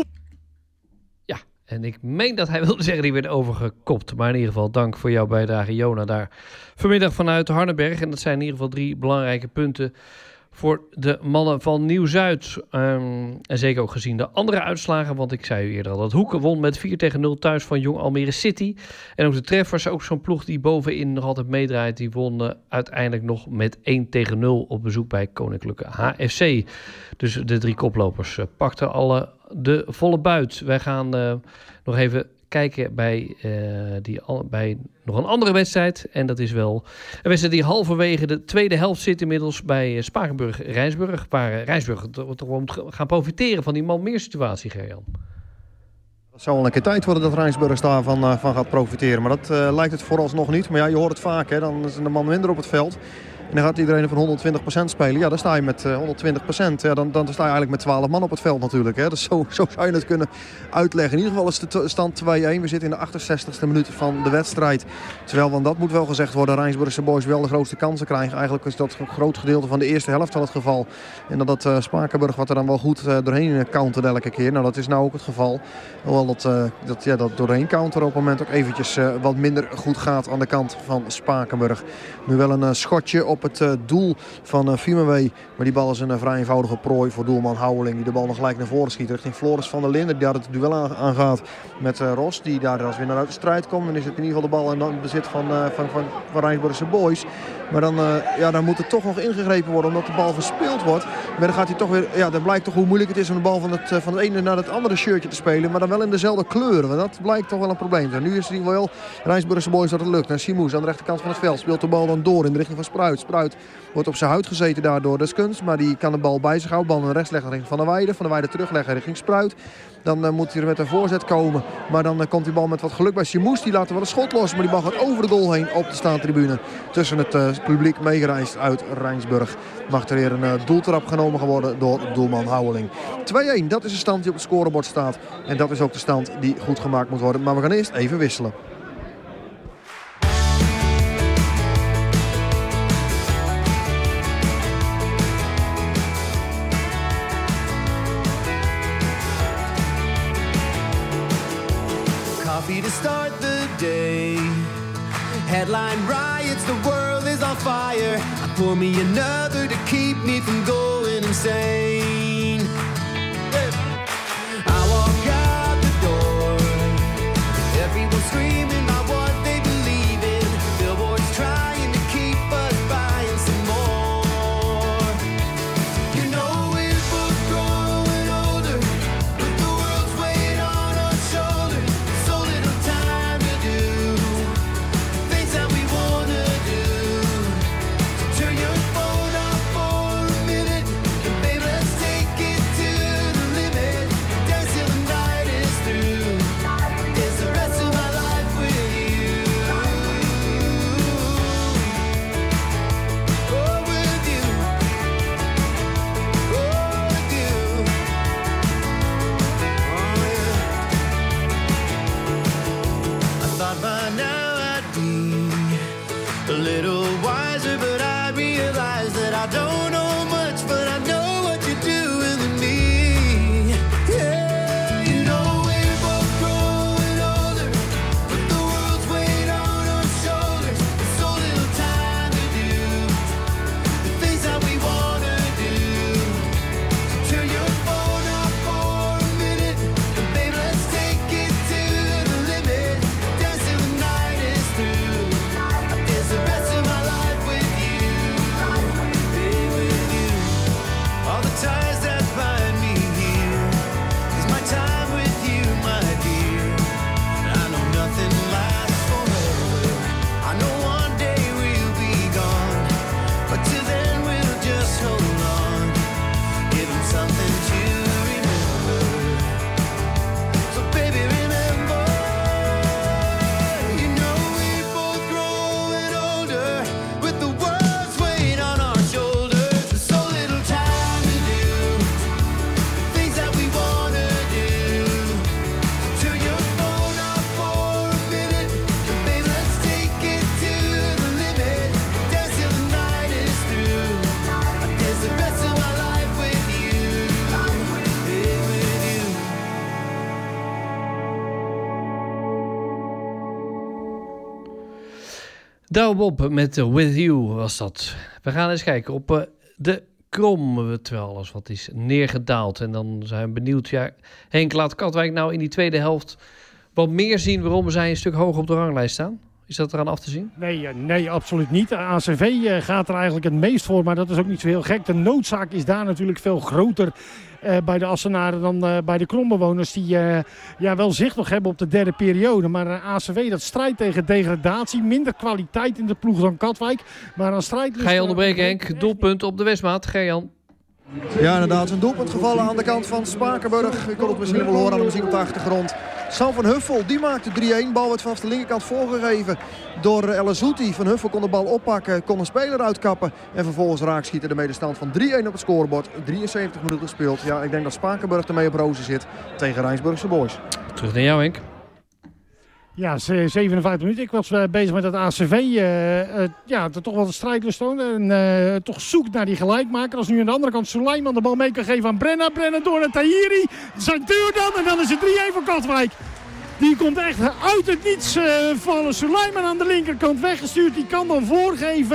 Speaker 4: Ja, en ik meen dat hij wilde zeggen die werd overgekopt. Maar in ieder geval dank voor jouw bijdrage, Jona, daar vanmiddag vanuit Hardenberg. En dat zijn in ieder geval drie belangrijke punten voor de mannen van Nieuw-Zuid. Um, en zeker ook gezien de andere uitslagen. Want ik zei u eerder al dat Hoeken won met vier tegen nul thuis van Jong Almere City. En ook de Treffers, ook zo'n ploeg die bovenin nog altijd meedraait. Die won uh, uiteindelijk nog met één tegen nul op bezoek bij Koninklijke H F C. Dus de drie koplopers uh, pakten alle de volle buit. Wij gaan uh, nog even kijken bij, uh, die, bij nog een andere wedstrijd. En dat is wel een wedstrijd die halverwege de tweede helft zit inmiddels bij Spakenburg-Rijnsburg. Waar uh, Rijnsburg toch wel moet gaan profiteren van die man-meer situatie, Gerjan.
Speaker 10: Het zou wel een keer tijd worden dat Rijnsburg daarvan uh, van gaat profiteren. Maar dat uh, lijkt het vooralsnog niet. Maar ja, je hoort het vaak. Hè? Dan is de man minder op het veld. En dan gaat iedereen van honderdtwintig procent spelen. Ja, dan sta je met uh, honderdtwintig procent. Ja, dan, dan sta je eigenlijk met twaalf man op het veld natuurlijk. Hè. Dus zo, zo zou je het kunnen uitleggen. In ieder geval is de stand twee een. We zitten in de achtenzestigste minuut van de wedstrijd. Terwijl, want dat moet wel gezegd worden, Rijnsburgse Boys wel de grootste kansen krijgen. Eigenlijk is dat een groot gedeelte van de eerste helft van het geval. En dat dat uh, Spakenburg wat er dan wel goed uh, doorheen countert elke keer. Nou, dat is nou ook het geval. Hoewel dat, uh, dat, ja, dat doorheen counter op het moment ook eventjes uh, wat minder goed gaat aan de kant van Spakenburg. Nu wel een uh, schotje op op het uh, doel van uh, Fiemawee. Maar die bal is een uh, vrij eenvoudige prooi voor doelman Houweling. Die de bal nog gelijk naar voren schiet richting Floris van der Linden. Die daar het duel aan, aan gaat met uh, Ros. Die daar als winnaar uit de strijd komt. Dan is het in ieder geval de bal in het bezit van, uh, van, van, van Rijnsburgse Boys. Maar dan, uh, ja, dan moet er toch nog ingegrepen worden omdat de bal verspeeld wordt. Maar dan gaat hij toch weer, ja, dan blijkt toch hoe moeilijk het is om de bal van het, uh, van het ene naar het andere shirtje te spelen. Maar dan wel in dezelfde kleuren. Want dat blijkt toch wel een probleem. En nu is het wel Rijnsburgse Boys dat het lukt. En Simoes aan de rechterkant van het veld speelt de bal dan door in de richting van Spruit. Spruit wordt op zijn huid gezeten daardoor. Dat is kunst, maar die kan de bal bij zich houden. Bal naar rechts leggen richting Van der Weijden. Van der Weijden terugleggen richting Spruit. Dan uh, moet hij er met een voorzet komen. Maar dan uh, komt die bal met wat geluk bij Simoes. Die laat er wel een schot los. Maar die bal gaat over de goal heen op de staantribune. Tussen het uh, publiek meegereisd uit Rijnsburg. Mag er weer een uh, doeltrap genomen worden door doelman Houweling. twee-een, dat is de stand die op het scorebord staat. En dat is ook de stand die goed gemaakt moet worden. Maar we gaan eerst even wisselen.
Speaker 8: Coffee to start the day. Headline riots, the world is on fire. I pour me another to keep me from going insane. I walk out the door. Everyone screaming about what they believe in. Billboards trying to keep us buying some more. You know we're both growing older, but the world's weight on our shoulders. So little time to do things that we wanna do. Turn your phone off for a minute, and baby, let's take it to the limit. Dance till the night is through. It's the rest of my life with you. Oh, with you. Oh, with you. Oh, yeah. I thought by now I'd be a little wiser, but I realize that I don't know much, but I know what you're doing to me. Yeah, you know we're both growing older, but the world's weight on our shoulders. So little time to do the things that we wanna do. So turn your phone off for a minute, and baby, let's take it to the limit. Dance till the night is through. It's the rest of my life with you. Be with you. All the ties that bind me here is my time with you, my dear. I know nothing lasts forever. I know one day we'll be gone, but till then we'll just hold on. Give 'em something to remember. So baby, remember, you know we're both growing older, with the world's weight on our shoulders. There's so little time to do the things that we wanna do. Turn your phone off for a minute, and baby, let's take it to the limit. Dance till the night is through. There's the rest of my life with you. Be with you.
Speaker 4: Douwe Bob met uh, With You was dat. We gaan eens kijken op uh, de krom, terwijl alles wat is neergedaald. En dan zijn we benieuwd, ja, Henk, laat Katwijk nou in die tweede helft wat meer zien waarom zij een stuk hoger op de ranglijst staan? Is dat eraan af te zien?
Speaker 5: Nee, nee, absoluut niet. De A C V uh, gaat er eigenlijk het meest voor, maar dat is ook niet zo heel gek. De noodzaak is daar natuurlijk veel groter uh, bij de Assenaren dan uh, bij de Krombewoners. Die uh, ja, wel zicht nog hebben op de derde periode. Maar uh, A C V dat strijdt tegen degradatie. Minder kwaliteit in de ploeg dan Katwijk. Maar dan strijd.
Speaker 4: Ga je onderbreken, Henk? Doelpunt op de Westmaat. Gerjan.
Speaker 10: Ja, inderdaad. Een doelpunt gevallen aan de kant van Spakenburg. U kon het misschien wel horen aan de muziek op de achtergrond. Sam van Huffel, die maakte drie-een. Bal werd vanaf de linkerkant voorgegeven door El Azouti. Van Huffel kon de bal oppakken, kon een speler uitkappen. En vervolgens raakschieten de medestand van drie-een op het scorebord. drieënzeventig minuten gespeeld. Ja, ik denk dat Spakenburg ermee op rozen zit tegen Rijnsburgse Boys.
Speaker 4: Terug naar jou, Henk.
Speaker 5: Ja, zevenenvijftig minuten. Ik was uh, bezig met het A C V. Uh, uh, ja, toch wel de strijdlust tonen. En uh, toch zoekt naar die gelijkmaker. Als nu aan de andere kant Suleiman de bal mee kan geven aan Brenna. Brenna door naar Tahiri. Zijn deur dan. En dan is het drie-een voor Katwijk. Die komt echt uit het niets uh, vallen. Suleiman aan de linkerkant weggestuurd. Die kan dan voorgeven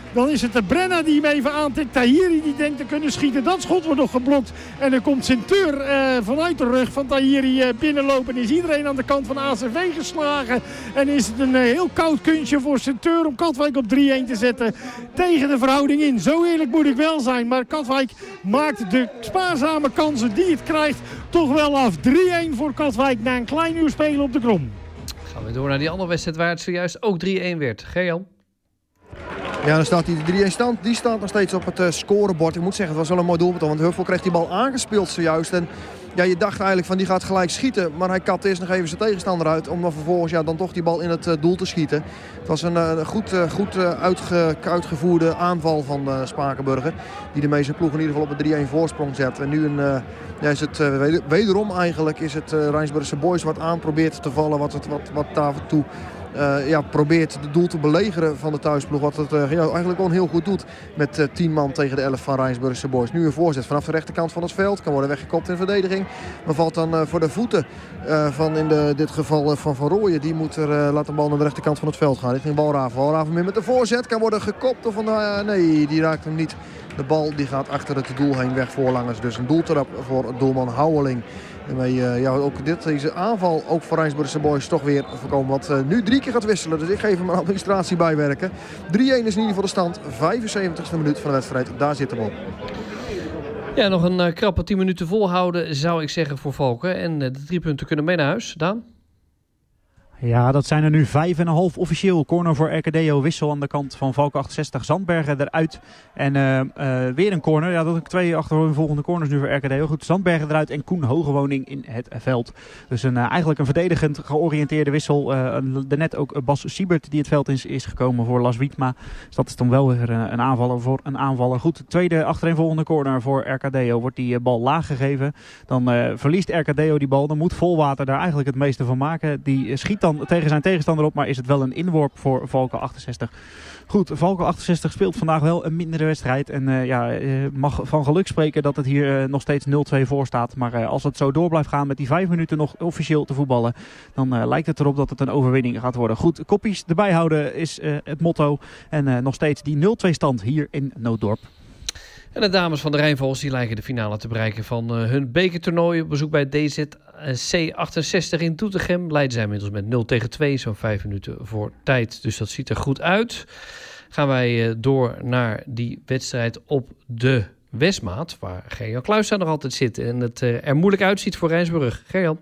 Speaker 5: Dan is het de Brenna die hem even aantikt. Tahiri die denkt te kunnen schieten. Dat schot wordt nog geblokt. En dan komt Centeur uh, vanuit de rug van Tahiri uh, binnenlopen. En is iedereen aan de kant van A C V geslagen. En is het een uh, heel koud kunstje voor Centeur om Katwijk op drie-een te zetten. Tegen de verhouding in. Zo eerlijk moet ik wel zijn. Maar Katwijk maakt de spaarzame kansen die het krijgt toch wel af. drie-een voor Katwijk na een klein uur spelen op de Krom.
Speaker 4: Gaan we door naar die andere wedstrijd waar het zojuist ook drie-een werd. Gerjan?
Speaker 10: Ja, dan staat die drie-een stand. Die staat nog steeds op het uh, scorebord. Ik moet zeggen, het was wel een mooi doelpunt. Want Huffel kreeg die bal aangespeeld zojuist. En ja, je dacht eigenlijk van die gaat gelijk schieten. Maar hij kapt eerst nog even zijn tegenstander uit. Om dan vervolgens ja, dan toch die bal in het uh, doel te schieten. Het was een uh, goed, uh, goed uh, uitge, uitgevoerde aanval van uh, Spakenburger. Die de meeste ploeg in ieder geval op een drie-een voorsprong zet. En nu een, uh, ja, is het uh, wederom eigenlijk is het uh, Rijnsburgse Boys wat aan probeert te vallen. Wat, het, wat, wat daar toe uh, ja, probeert het doel te belegeren van de thuisploeg. Wat het uh, ja, eigenlijk wel heel goed doet met uh, tien man tegen de elf van Rijnsburgse Boys. Nu een voorzet vanaf de rechterkant van het veld. Kan worden weggekopt in verdediging. Maar valt dan uh, voor de voeten uh, van in de, dit geval uh, van Van Rooyen. Die moet er, uh, laat de bal naar de rechterkant van het veld gaan. Richting Walraven. Walraven meer met de voorzet. Kan worden gekopt. Of een, uh, nee, die raakt hem niet. De bal die gaat achter het doel heen weg voorlangers. Dus een doeltrap voor doelman Houweling. En wij, uh, ja, ook dit, deze aanval ook voor Rijnsburgse Boys toch weer voorkomen. Wat uh, nu drie keer gaat wisselen. Dus ik geef hem een administratie bijwerken. drie-een is in ieder geval de stand. vijfenzeventigste minuut van de wedstrijd. Daar zit hem op.
Speaker 4: Ja, nog een uh, krappe tien minuten volhouden zou ik zeggen voor Valken. En uh, de drie punten kunnen mee naar huis. Daan?
Speaker 9: Ja, dat zijn er nu vijf en een half officieel. Corner voor R K D O, wissel aan de kant van Valken achtenzestig. Zandbergen eruit. En uh, uh, weer een corner. Ja, dat ik twee achtervolgende corners nu voor R K D O. Goed, Zandbergen eruit en Koen Hogewoning in het veld. Dus een, uh, eigenlijk een verdedigend georiënteerde wissel. Uh, daarnet ook Bas Siebert die het veld is, is gekomen voor Las Wietma. Dus dat is dan wel weer een, een aanvaller voor een aanvaller. Goed, tweede achtereenvolgende corner voor R K D O. Wordt die uh, bal laag gegeven. Dan uh, verliest R K D O die bal. Dan moet Volwater daar eigenlijk het meeste van maken. Die uh, schiet dan tegen zijn tegenstander op, maar is het wel een inworp voor Valken achtenzestig. Goed, Valken achtenzestig speelt vandaag wel een mindere wedstrijd. En uh, ja, uh, mag van geluk spreken dat het hier uh, nog steeds nul-twee voor staat. Maar uh, als het zo door blijft gaan met die vijf minuten nog officieel te voetballen, dan uh, lijkt het erop dat het een overwinning gaat worden. Goed, koppies erbij houden is uh, het motto. En uh, nog steeds die nul-twee stand hier in Nooddorp.
Speaker 4: En de dames van de Rijnvogels die lijken de finale te bereiken van uh, hun bekertoernooi. Op bezoek bij D Z C achtenzestig in Doetinchem. Leiden zij inmiddels met nul tegen twee, zo'n vijf minuten voor tijd. Dus dat ziet er goed uit. Gaan wij uh, door naar die wedstrijd op de Westmaat, waar Gerjan Kluis nog altijd zit. En het uh, er moeilijk uitziet voor Rijnsburg. Gerjan?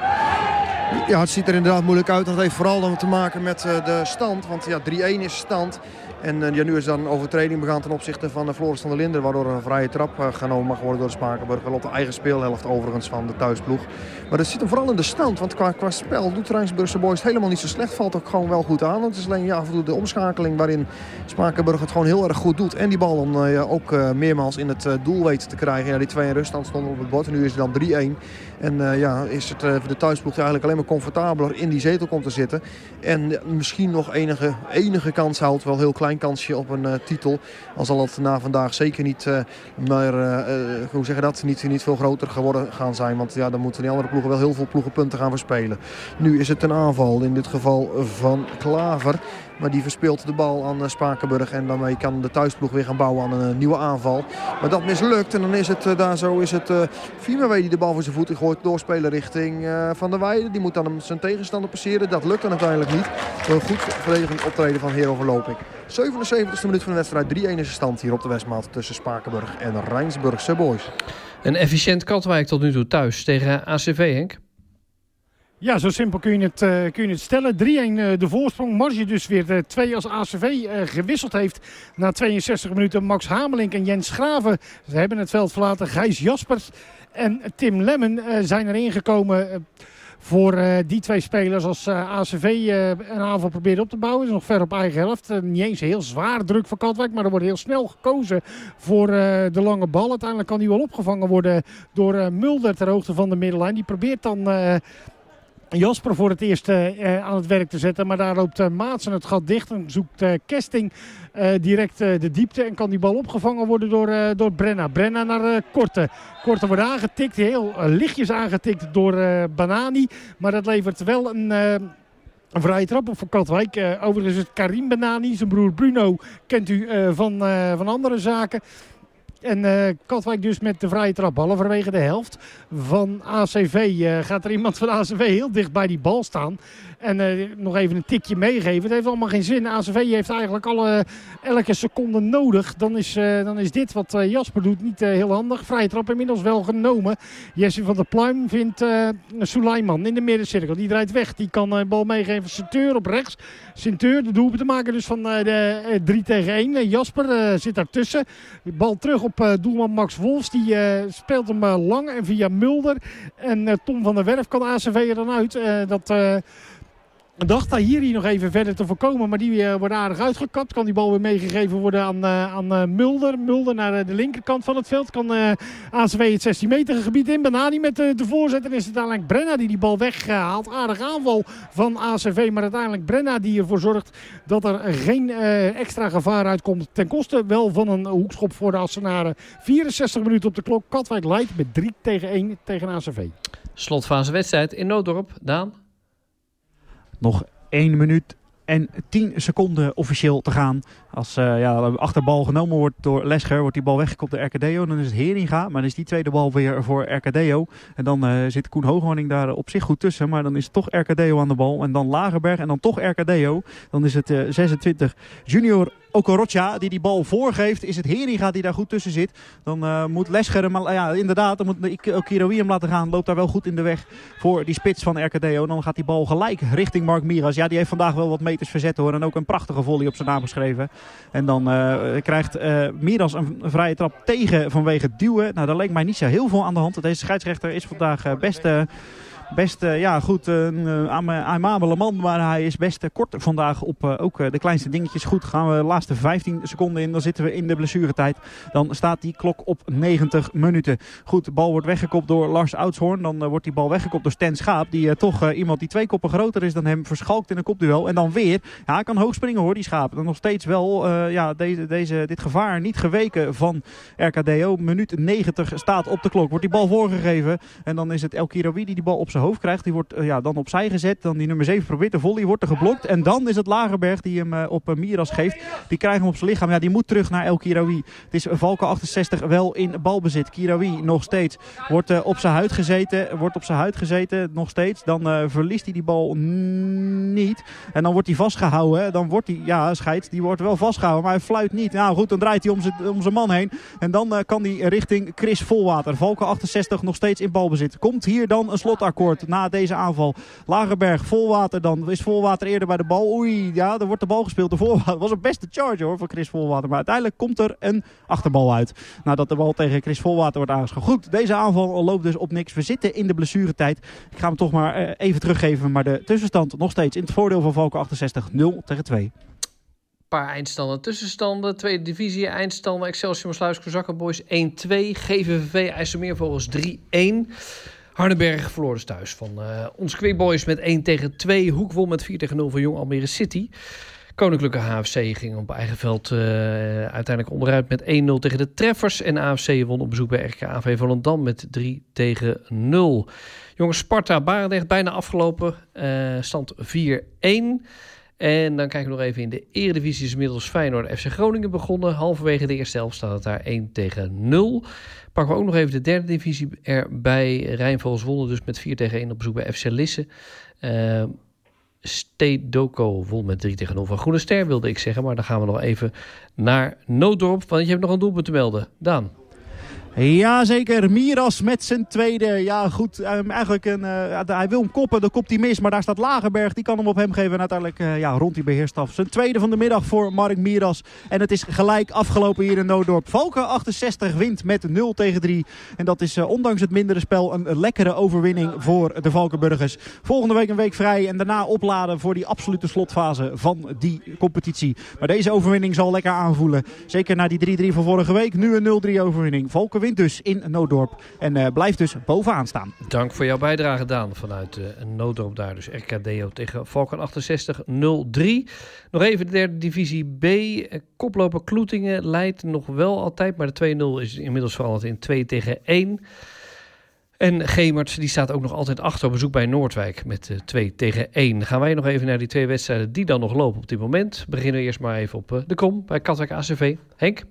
Speaker 10: Ja, het ziet er inderdaad moeilijk uit. Dat heeft vooral dan te maken met uh, de stand. Want ja, drie-een is stand. En uh, ja, nu is dan een overtreding begaan ten opzichte van uh, Floris van der Linden. Waardoor er een vrije trap uh, genomen mag worden door de Spakenburger. Op de eigen speelhelft overigens van de thuisploeg. Maar dat zit hem vooral in de stand. Want qua, qua spel doet Rijnsburgse Boys het helemaal niet zo slecht. Valt ook gewoon wel goed aan. Het is alleen ja, af en toe de omschakeling waarin Spakenburger het gewoon heel erg goed doet. En die bal dan uh, ja, ook uh, meermaals in het uh, doel weet te krijgen. Ja, die twee in ruststand stonden op het bord. En nu is het dan drie-een. En uh, ja, is het uh, voor de thuisploeg eigenlijk alleen maar comfortabeler in die zetel komt te zitten. En uh, misschien nog enige, enige kans houdt. Wel heel klein kansje op een uh, titel. Al zal het na vandaag zeker niet uh, maar, uh, uh, hoe zeg je dat? Niet, niet veel groter geworden gaan zijn. Want ja, dan moeten die andere ploegen wel heel veel ploegenpunten gaan verspelen. Nu is het een aanval. In dit geval van Klaver. Maar die verspeelt de bal aan uh, Spakenburg. En daarmee kan de thuisploeg weer gaan bouwen aan een uh, nieuwe aanval. Maar dat mislukt. En dan is het uh, daar zo is het uh, Fiemawee die de bal voor zijn voeten gooit. Doorspelen richting uh, Van der Weijden. Die moet dan hem zijn tegenstander passeren. Dat lukt dan uiteindelijk niet. Een goed verdedigend optreden van Hero Verlopik. zevenenzeventigste minuut van de wedstrijd. drie-een is de stand hier op de Westmaat tussen Spakenburg en Rijnsburgse Boys.
Speaker 4: Een efficiënt Katwijk tot nu toe thuis tegen A C V, Henk.
Speaker 5: Ja, zo simpel kun je het, uh, kun je het stellen. drie-een uh, de voorsprong. Marge dus weer twee als A C V uh, gewisseld heeft. Na tweeënzestig minuten Max Hamelink en Jens Graven. Ze hebben het veld verlaten. Gijs Jaspers en Tim Lemmen uh, zijn erin gekomen uh, voor uh, die twee spelers. Als uh, A C V uh, een aanval probeert op te bouwen. Is nog ver op eigen helft. Uh, niet eens heel zwaar druk van Katwijk. Maar er wordt heel snel gekozen voor uh, de lange bal. Uiteindelijk kan die wel opgevangen worden door uh, Mulder ter hoogte van de middellijn. Die probeert dan... Uh, Jasper voor het eerst uh, aan het werk te zetten. Maar daar loopt uh, Maatsen het gat dicht. En zoekt uh, Kesting uh, direct uh, de diepte. En kan die bal opgevangen worden door, uh, door Brenna. Brenna naar uh, Korte. Korte wordt aangetikt. Heel uh, lichtjes aangetikt door uh, Banani. Maar dat levert wel een... Uh, Een vrije trap op voor Katwijk. Uh, overigens is het Karim Benani. Zijn broer Bruno kent u uh, van, uh, van andere zaken. En uh, Katwijk dus met de vrije trap. Halverwege de helft van A C V uh, gaat er iemand van A C V heel dicht bij die bal staan. En uh, nog even een tikje meegeven. Het heeft allemaal geen zin. A C V heeft eigenlijk alle, elke seconde nodig. Dan is, uh, dan is dit wat uh, Jasper doet niet uh, heel handig. Vrije trap inmiddels wel genomen. Jesse van der Pluim vindt uh, Suleiman in de middencirkel. Die draait weg. Die kan de uh, bal meegeven. Sinteur op rechts. Sinteur de doelpunt te maken dus van uh, de uh, drie tegen één. Uh, Jasper uh, zit daartussen. De bal terug op uh, doelman Max Wolfs. Die uh, speelt hem uh, lang en via Mulder. En uh, Tom van der Werf kan A C V er dan uit. Uh, dat... Uh, dacht hij hier nog even verder te voorkomen. Maar die uh, wordt aardig uitgekapt. Kan die bal weer meegegeven worden aan, uh, aan uh, Mulder. Mulder naar uh, de linkerkant van het veld. Kan uh, A C V het zestien meter gebied in. Benani met uh, de voorzet. En is het uiteindelijk Brenna die die bal weghaalt. Uh, aardig aanval van A C V. Maar uiteindelijk Brenna die ervoor zorgt dat er geen uh, extra gevaar uitkomt. Ten koste wel van een hoekschop voor de Assenaren. vierenzestig minuten op de klok. Katwijk leidt met drie tegen één tegen A C V.
Speaker 4: Slotfase wedstrijd in Nooddorp. Daan?
Speaker 9: Nog één minuut en tien seconden officieel te gaan. Als uh, ja, achterbal genomen wordt door Lescher, wordt die bal weggekopt door Ercadeo. Dan is het Heringa, maar dan is die tweede bal weer voor Ercadeo. En dan uh, zit Koen Hoogwoning daar op zich goed tussen. Maar dan is het toch Ercadeo aan de bal. En dan Lagerberg en dan toch Ercadeo. Dan is het uh, zesentwintig junior Okorocha die die bal voorgeeft. Is het Heringa die daar goed tussen zit. Dan uh, moet Lescher hem, uh, ja inderdaad, dan moet Okirowi hem laten gaan. Loopt daar wel goed in de weg voor die spits van Ercadeo. Dan gaat die bal gelijk richting Mark Miras. Ja, die heeft vandaag wel wat meters verzet hoor. En ook een prachtige volley op zijn naam geschreven. En dan uh, krijgt uh, Miras een, een vrije trap tegen vanwege duwen. Nou, daar leek mij niet zo heel veel aan de hand. Deze scheidsrechter is vandaag uh, best... Uh, Best, uh, ja goed, een uh, aimabele man, maar hij is best uh, kort vandaag op uh, ook uh, de kleinste dingetjes. Goed, gaan we de laatste vijftien seconden in, dan zitten we in de blessuretijd. Dan staat die klok op negentig minuten. Goed, de bal wordt weggekopt door Lars Oudshoorn. Dan uh, wordt die bal weggekopt door Stan Schaap, die uh, toch uh, iemand die twee koppen groter is dan hem verschalkt in een kopduel. En dan weer, ja, hij kan hoog springen hoor, die Schaap. Dan nog steeds wel, uh, ja, deze, deze, dit gevaar niet geweken van R K D O. Minuut negentig staat op de klok. Wordt die bal voorgegeven en dan is het El Kirowi die die bal op zijn hoofd krijgt. Die wordt uh, ja, dan opzij gezet. Dan die nummer zeven probeert de volley. Wordt er geblokt. En dan is het Lagerberg die hem uh, op uh, Miras geeft. Die krijgt hem op zijn lichaam. Ja, die moet terug naar El Kirowi. Het is Valken achtenzestig wel in balbezit. Kirowi nog steeds. Wordt uh, op zijn huid gezeten. Wordt op zijn huid gezeten. Nog steeds. Dan uh, verliest hij die bal niet. En dan wordt hij vastgehouden. Dan wordt hij, ja, scheids. Die wordt wel vastgehouden. Maar hij fluit niet. Nou goed, dan draait hij om zijn, om zijn man heen. En dan uh, kan hij richting Chris Volwater. Valken achtenzestig nog steeds in balbezit. Komt hier dan een slotakkoord na deze aanval. Lagerberg, Volwater dan. Is Volwater eerder bij de bal. Oei, ja, er wordt de bal gespeeld. De Volwater was een beste charge hoor, van Chris Volwater. Maar uiteindelijk komt er een achterbal uit. Nadat de bal tegen Chris Volwater wordt aangeschoten. Goed, deze aanval loopt dus op niks. We zitten in de blessuretijd. Ik ga hem toch maar uh, even teruggeven. Maar de tussenstand nog steeds in het voordeel van Valken achtenzestig. nul tegen twee.
Speaker 4: Paar eindstanden, tussenstanden. Tweede divisie, eindstanden. Excelsior Sluis, Kozakkenboys één twee. G V V V IJsselmeervogels drie één. Hardenberg verloor dus thuis van uh, ons Quickboys met één tegen twee. Hoek won met vier tegen nul van Jong Almere City. Koninklijke H F C ging op eigen veld uh, uiteindelijk onderuit met één nul tegen de Treffers. En A F C won op bezoek bij R K A V Volendam met drie tegen nul. Jongens Sparta Barendrecht bijna afgelopen. Uh, stand vier één. En dan kijken we nog even in de Eredivisie. Is inmiddels Feyenoord F C Groningen begonnen. Halverwege de eerste helft staat het daar één tegen nul. Pakken we ook nog even de derde divisie erbij. Rijnvogels wonnen dus met vier tegen één op bezoek bij F C Lisse. Uh, Stedoco won met drie tegen nul van Groene Ster, wilde ik zeggen. Maar dan gaan we nog even naar Nooddorp. Want je hebt nog een doelpunt te melden. Daan.
Speaker 9: Jazeker, Miras met zijn tweede. Ja goed, um, eigenlijk een, uh, hij wil hem koppen, dan kopt hij mis. Maar daar staat Lagerberg, die kan hem op hem geven. En uiteindelijk uh, ja, rond die beheerstaf. Zijn tweede van de middag voor Mark Miras. En het is gelijk afgelopen hier in Nooddorp. Valken achtenzestig wint met nul tegen drie. En dat is uh, ondanks het mindere spel een lekkere overwinning voor de Valkenburgers. Volgende week een week vrij en daarna opladen voor die absolute slotfase van die competitie. Maar deze overwinning zal lekker aanvoelen. Zeker na die drie drie van vorige week. Nu een nul drie overwinning. Valken wint dus in Nooddorp en uh, blijft dus bovenaan staan.
Speaker 4: Dank voor jouw bijdrage, Daan, vanuit uh, Nooddorp daar. Dus R K D O tegen Valken achtenzestig nul drie. Nog even de derde divisie B. Uh, koploper Kloetingen leidt nog wel altijd, maar de twee nul is inmiddels veranderd in twee tegen één. En Gemert die staat ook nog altijd achter op bezoek bij Noordwijk met uh, twee tegen één. Gaan wij nog even naar die twee wedstrijden die dan nog lopen op dit moment. Beginnen we eerst maar even op uh, de kom bij Katwijk A C V. Henk?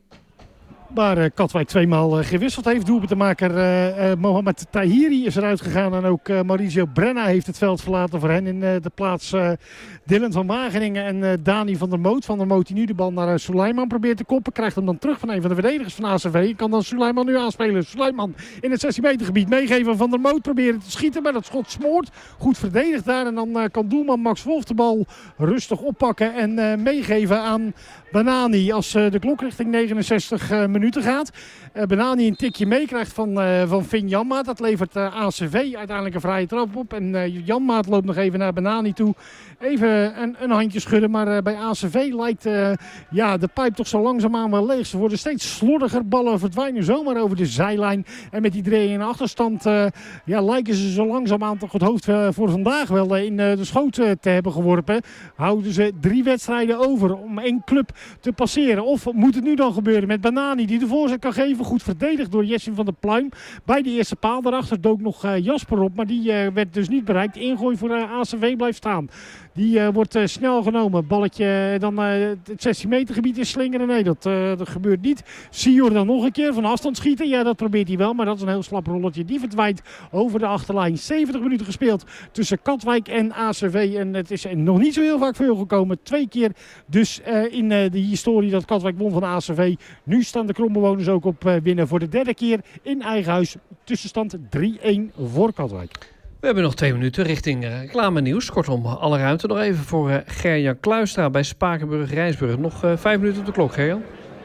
Speaker 5: Waar uh, Katwijk tweemaal uh, gewisseld heeft. Doelpuntenmaker uh, uh, Mohamed Tahiri is eruit gegaan. En ook uh, Mauricio Brenna heeft het veld verlaten voor hen. In uh, de plaats uh, Dylan van Wageningen en uh, Dani van der Moot. Van der Moot die nu de bal naar uh, Suleiman probeert te koppen. Krijgt hem dan terug van een van de verdedigers van A C V. Kan dan Suleiman nu aanspelen. Suleiman in het zestien meter gebied meegeven. Van der Moot proberen te schieten. Maar dat schot smoort. Goed verdedigd daar. En dan uh, kan doelman Max Wolf de bal rustig oppakken. En uh, meegeven aan Banani. Als uh, de klok richting negenenzestig uh, minuten gaat. Uh, Banani een tikje meekrijgt van, uh, van Finn Janmaat. Dat levert uh, A C V uiteindelijk een vrije trap op. En uh, Janmaat loopt nog even naar Banani toe. Even een, een handje schudden. Maar uh, bij A C V lijkt uh, ja, de pijp toch zo langzaamaan wel leeg. Ze worden steeds slordiger. Ballen verdwijnen zomaar over de zijlijn. En met die drie in achterstand uh, ja, lijken ze zo langzaamaan toch het hoofd uh, voor vandaag wel uh, in uh, de schoot uh, te hebben geworpen. Houden ze drie wedstrijden over om één club te passeren. Of moet het nu dan gebeuren met Banani die de voorzet kan geven. Goed verdedigd door Jessin van der Pluim. Bij de eerste paal daarachter dook nog uh, Jasper op. Maar die uh, werd dus niet bereikt. Ingooi voor uh, A C V blijft staan. Die uh, wordt uh, snel genomen. Balletje uh, dan uh, het zestien meter gebied in slingeren. Nee, dat, uh, dat gebeurt niet. Sior dan nog een keer van afstand schieten. Ja, dat probeert hij wel. Maar dat is een heel slap rolletje. Die verdwijnt over de achterlijn. zeventig minuten gespeeld tussen Katwijk en A C V. En het is nog niet zo heel vaak veel gekomen. Twee keer dus uh, in uh, de historie dat Katwijk won van A C V. Nu staan de Krombewoners ook op uh, winnen voor de derde keer in eigen huis. Tussenstand drie-één voor Katwijk.
Speaker 4: We hebben nog twee minuten richting uh, reclame nieuws. Kortom, alle ruimte nog even voor uh, Gerjan Kluistra bij Spakenburg-Rijnsburg. Nog uh, vijf minuten op de klok, Gerjan.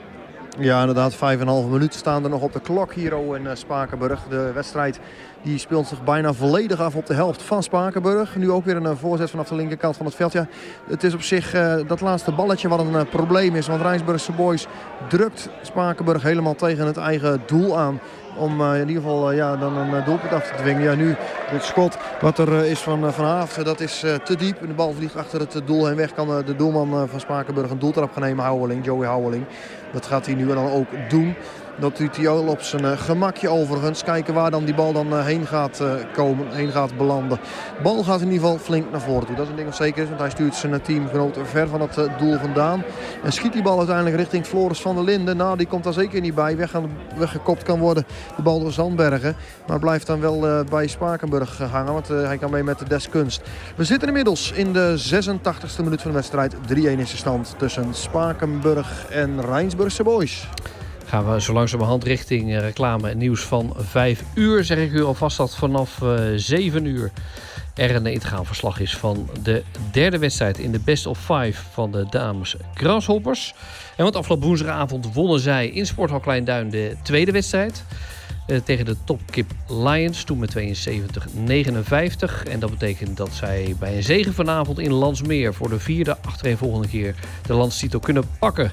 Speaker 10: Ja, inderdaad. Vijf en een halve minuut staan er nog op de klok hier in uh, Spakenburg. De wedstrijd die speelt zich bijna volledig af op de helft van Spakenburg. Nu ook weer een uh, voorzet vanaf de linkerkant van het veld. Ja, het is op zich uh, dat laatste balletje wat een uh, probleem is. Want Rijnsburgse Boys drukt Spakenburg helemaal tegen het eigen doel aan. Om uh, in ieder geval uh, ja, dan een uh, doelpunt af te dwingen. Ja, nu het schot wat er uh, is van uh, Van Haafden, dat is uh, te diep. De bal vliegt achter het uh, doel heen weg. Kan uh, de doelman uh, van Spakenburg een doeltrap gaan nemen, Houweling, Joey Houweling. Dat gaat hij nu dan ook doen. Dat doet hij al op zijn uh, gemakje overigens. Kijken waar dan die bal dan uh, heen gaat uh, komen, heen gaat belanden. De bal gaat in ieder geval flink naar voren toe. Dat is een ding wat zeker is, want hij stuurt zijn uh, teamgenoot ver van het uh, doel vandaan. En schiet die bal uiteindelijk richting Floris van der Linden. Nou, die komt daar zeker niet bij. Weg gaan, weggekopt kan worden de bal door Zandbergen. Maar blijft dan wel uh, bij Spakenburg uh, hangen, want uh, hij kan mee met de deskunst. We zitten inmiddels in de zesentachtigste minuut van de wedstrijd. drie-één is de stand tussen Spakenburg en Rijnsburgse Boys.
Speaker 4: Gaan we zo langzamerhand richting uh, reclame en nieuws van vijf uur. Zeg ik u alvast dat vanaf uh, zeven uur er een integraal verslag is van de derde wedstrijd in de best of five van de dames Grasshoppers. En want afgelopen woensdagavond wonnen zij in Sporthal Klein-Duin de tweede wedstrijd. Uh, tegen de Topkip Lions, toen met tweeënzeventig negenenvijftig. En dat betekent dat zij bij een zege vanavond in Landsmeer voor de vierde achtereenvolgende keer de landstitel kunnen pakken.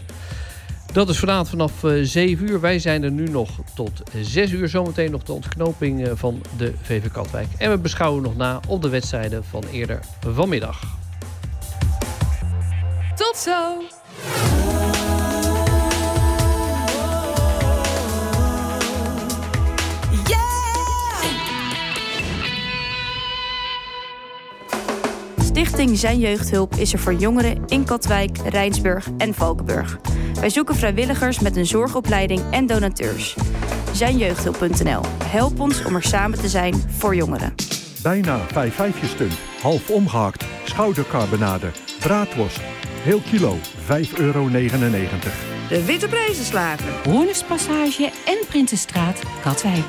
Speaker 4: Dat is vanavond vanaf uh, zeven uur. Wij zijn er nu nog tot zes uur. Zometeen nog de ontknoping uh, van de V V Katwijk. En we beschouwen nog na op de wedstrijden van eerder vanmiddag.
Speaker 11: Tot zo!
Speaker 12: Stichting Zijn Jeugdhulp is er voor jongeren in Katwijk, Rijnsburg en Valkenburg. Wij zoeken vrijwilligers met een zorgopleiding en donateurs. zijn jeugdhulp punt n l. Help ons om er samen te zijn voor jongeren.
Speaker 13: Bijna vijf vijfje stunt, half omgehakt, schoudercarbonade, braadworst. Heel kilo, vijf euro negenennegentig.
Speaker 11: De Witte Prijzenslager.
Speaker 14: Hoornerspassage en Prinsenstraat, Katwijk.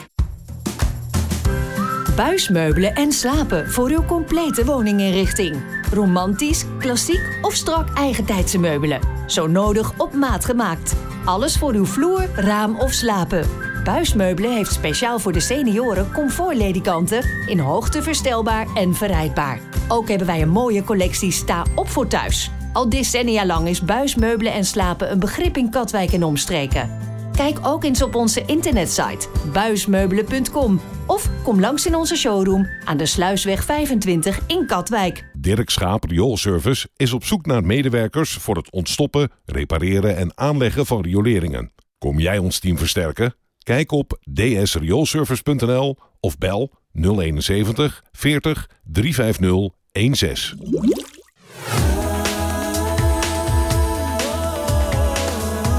Speaker 14: Buismeubelen en slapen voor uw complete woninginrichting. Romantisch, klassiek of strak eigentijdse meubelen. Zo nodig op maat gemaakt. Alles voor uw vloer, raam of slapen. Buismeubelen heeft speciaal voor de senioren comfortledikanten in hoogte verstelbaar en verrijdbaar. Ook hebben wij een mooie collectie sta op voor thuis. Al decennia lang is buismeubelen en slapen een begrip in Katwijk en omstreken. Kijk ook eens op onze internetsite buismeubelen punt com of kom langs in onze showroom aan de Sluisweg vijfentwintig in Katwijk.
Speaker 2: Dirk Schaap Rioolservice is op zoek naar medewerkers voor het ontstoppen, repareren en aanleggen van rioleringen. Kom jij ons team versterken? Kijk op d s rioolservice punt n l of bel nul eenenzeventig veertig driehonderdvijftig16.